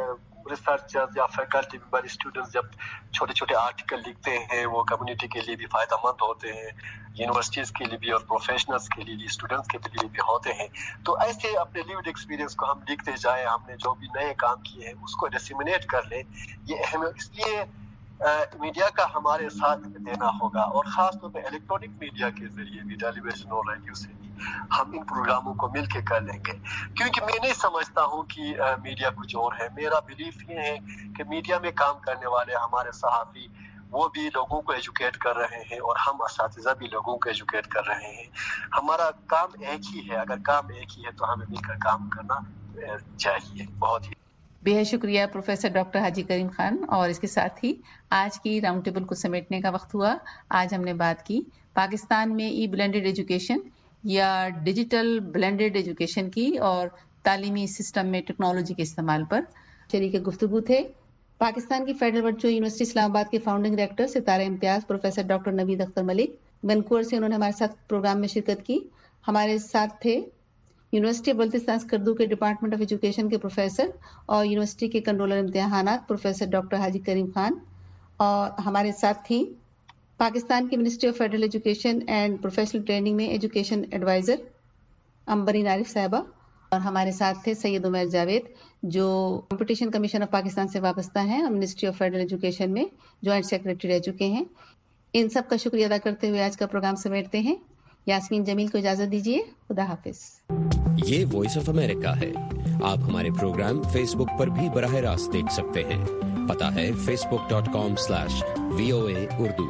रिसर्चर्स या फैकल्टी मेंबर स्टूडेंट्स जब छोटे छोटे आर्टिकल लिखते हैं वो कम्युनिटी के लिए भी फ़ायदेमंद होते हैं, यूनिवर्सिटीज़ के लिए भी और प्रोफेशनल्स के लिए, स्टूडेंट्स के लिए भी होते हैं। तो ऐसे अपने लिव्ड एक्सपीरियंस को हम लिखते जाए, हमने जो भी नए काम किए हैं उसको डिसेमिनेट कर ले, ये अहम है। इसलिए मीडिया का हमारे साथ देना होगा और ख़ास तौर पे इलेक्ट्रॉनिक मीडिया के ज़रिए भी, टेलीविज़न और रेडियो से भी हम इन प्रोग्रामों को मिलके कर लेंगे, क्योंकि मैं नहीं समझता हूँ कि मीडिया कुछ और है। मेरा बिलीफ ये है कि मीडिया में काम करने वाले हमारे सहाफ़ी वो भी लोगों को एजुकेट कर रहे हैं और हम असातिज़ा भी लोगों को एजुकेट कर रहे हैं। हमारा काम एक ही है, अगर काम एक ही है तो हमें मिलकर काम करना चाहिए। बहुत ही बेहद शुक्रिया प्रोफेसर डॉक्टर हाजी करीम खान। और इसके साथ ही आज की राउंड टेबल को समेटने का वक्त हुआ। आज हमने बात की पाकिस्तान में ई ब्लेंडेड एजुकेशन या डिजिटल ब्लेंडेड एजुकेशन की और तालीमी सिस्टम में टेक्नोलॉजी के इस्तेमाल पर। शरीक गुफ्तगू थे पाकिस्तान की फेडरल वर्चुअल यूनिवर्सिटी इस्लामाबाद के founding director Sitara Imtiaz professor doctor Naveed Akhtar Malik. Vancouver से उन्होंने हमारे साथ प्रोग्राम में शिरकत की। हमारे साथ थे यूनिवर्सिटी बल्तिस्तान स्कर्दू के डिपार्टमेंट ऑफ एजुकेशन के प्रोफेसर और यूनिवर्सिटी के कंट्रोलर इम्तिहानात प्रोफेसर डॉक्टर हाजी करीम खान, और हमारे साथ थी पाकिस्तान की ministry of federal education and professional training में एजुकेशन एडवाइजर अंबरीन आरिफ साहिबा, और हमारे साथ थे सैयद उमर जावेद जो कंपटीशन कमीशन ऑफ पाकिस्तान से वाबस्ता हैं, मिनिस्ट्री ऑफ फेडरल एजुकेशन में जॉइंट सेक्रेटरी रह चुके हैं। इन सब का शुक्रिया अदा करते हुए आज का प्रोग्राम समेटते हैं। यास्मीन जमील को इजाजत दीजिए। खुदा हाफिज। ये वॉइस ऑफ अमेरिका है। आप हमारे प्रोग्राम फेसबुक पर भी बराह रास्त देख सकते हैं। पता है facebook.com/VOA Urdu।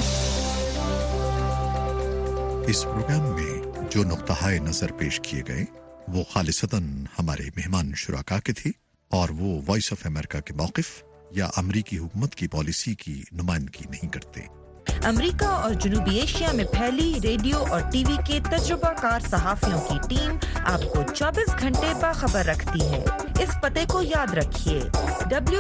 इस प्रोग्राम में जो नुक्ता-ए नजर पेश किए गए वो खालिसतन हमारे मेहमान शुराका के थे और वो वॉइस ऑफ अमेरिका के मौक़िफ़ या अमरीकी हुकूमत की पॉलिसी की नुमाइंदगी नहीं करते। अमेरिका और जनूबी एशिया में फैली रेडियो और टीवी के तजुर्बाकार सहाफ़ियों की टीम आपको 24 घंटे बाखबर रखती है। इस पते को याद रखिए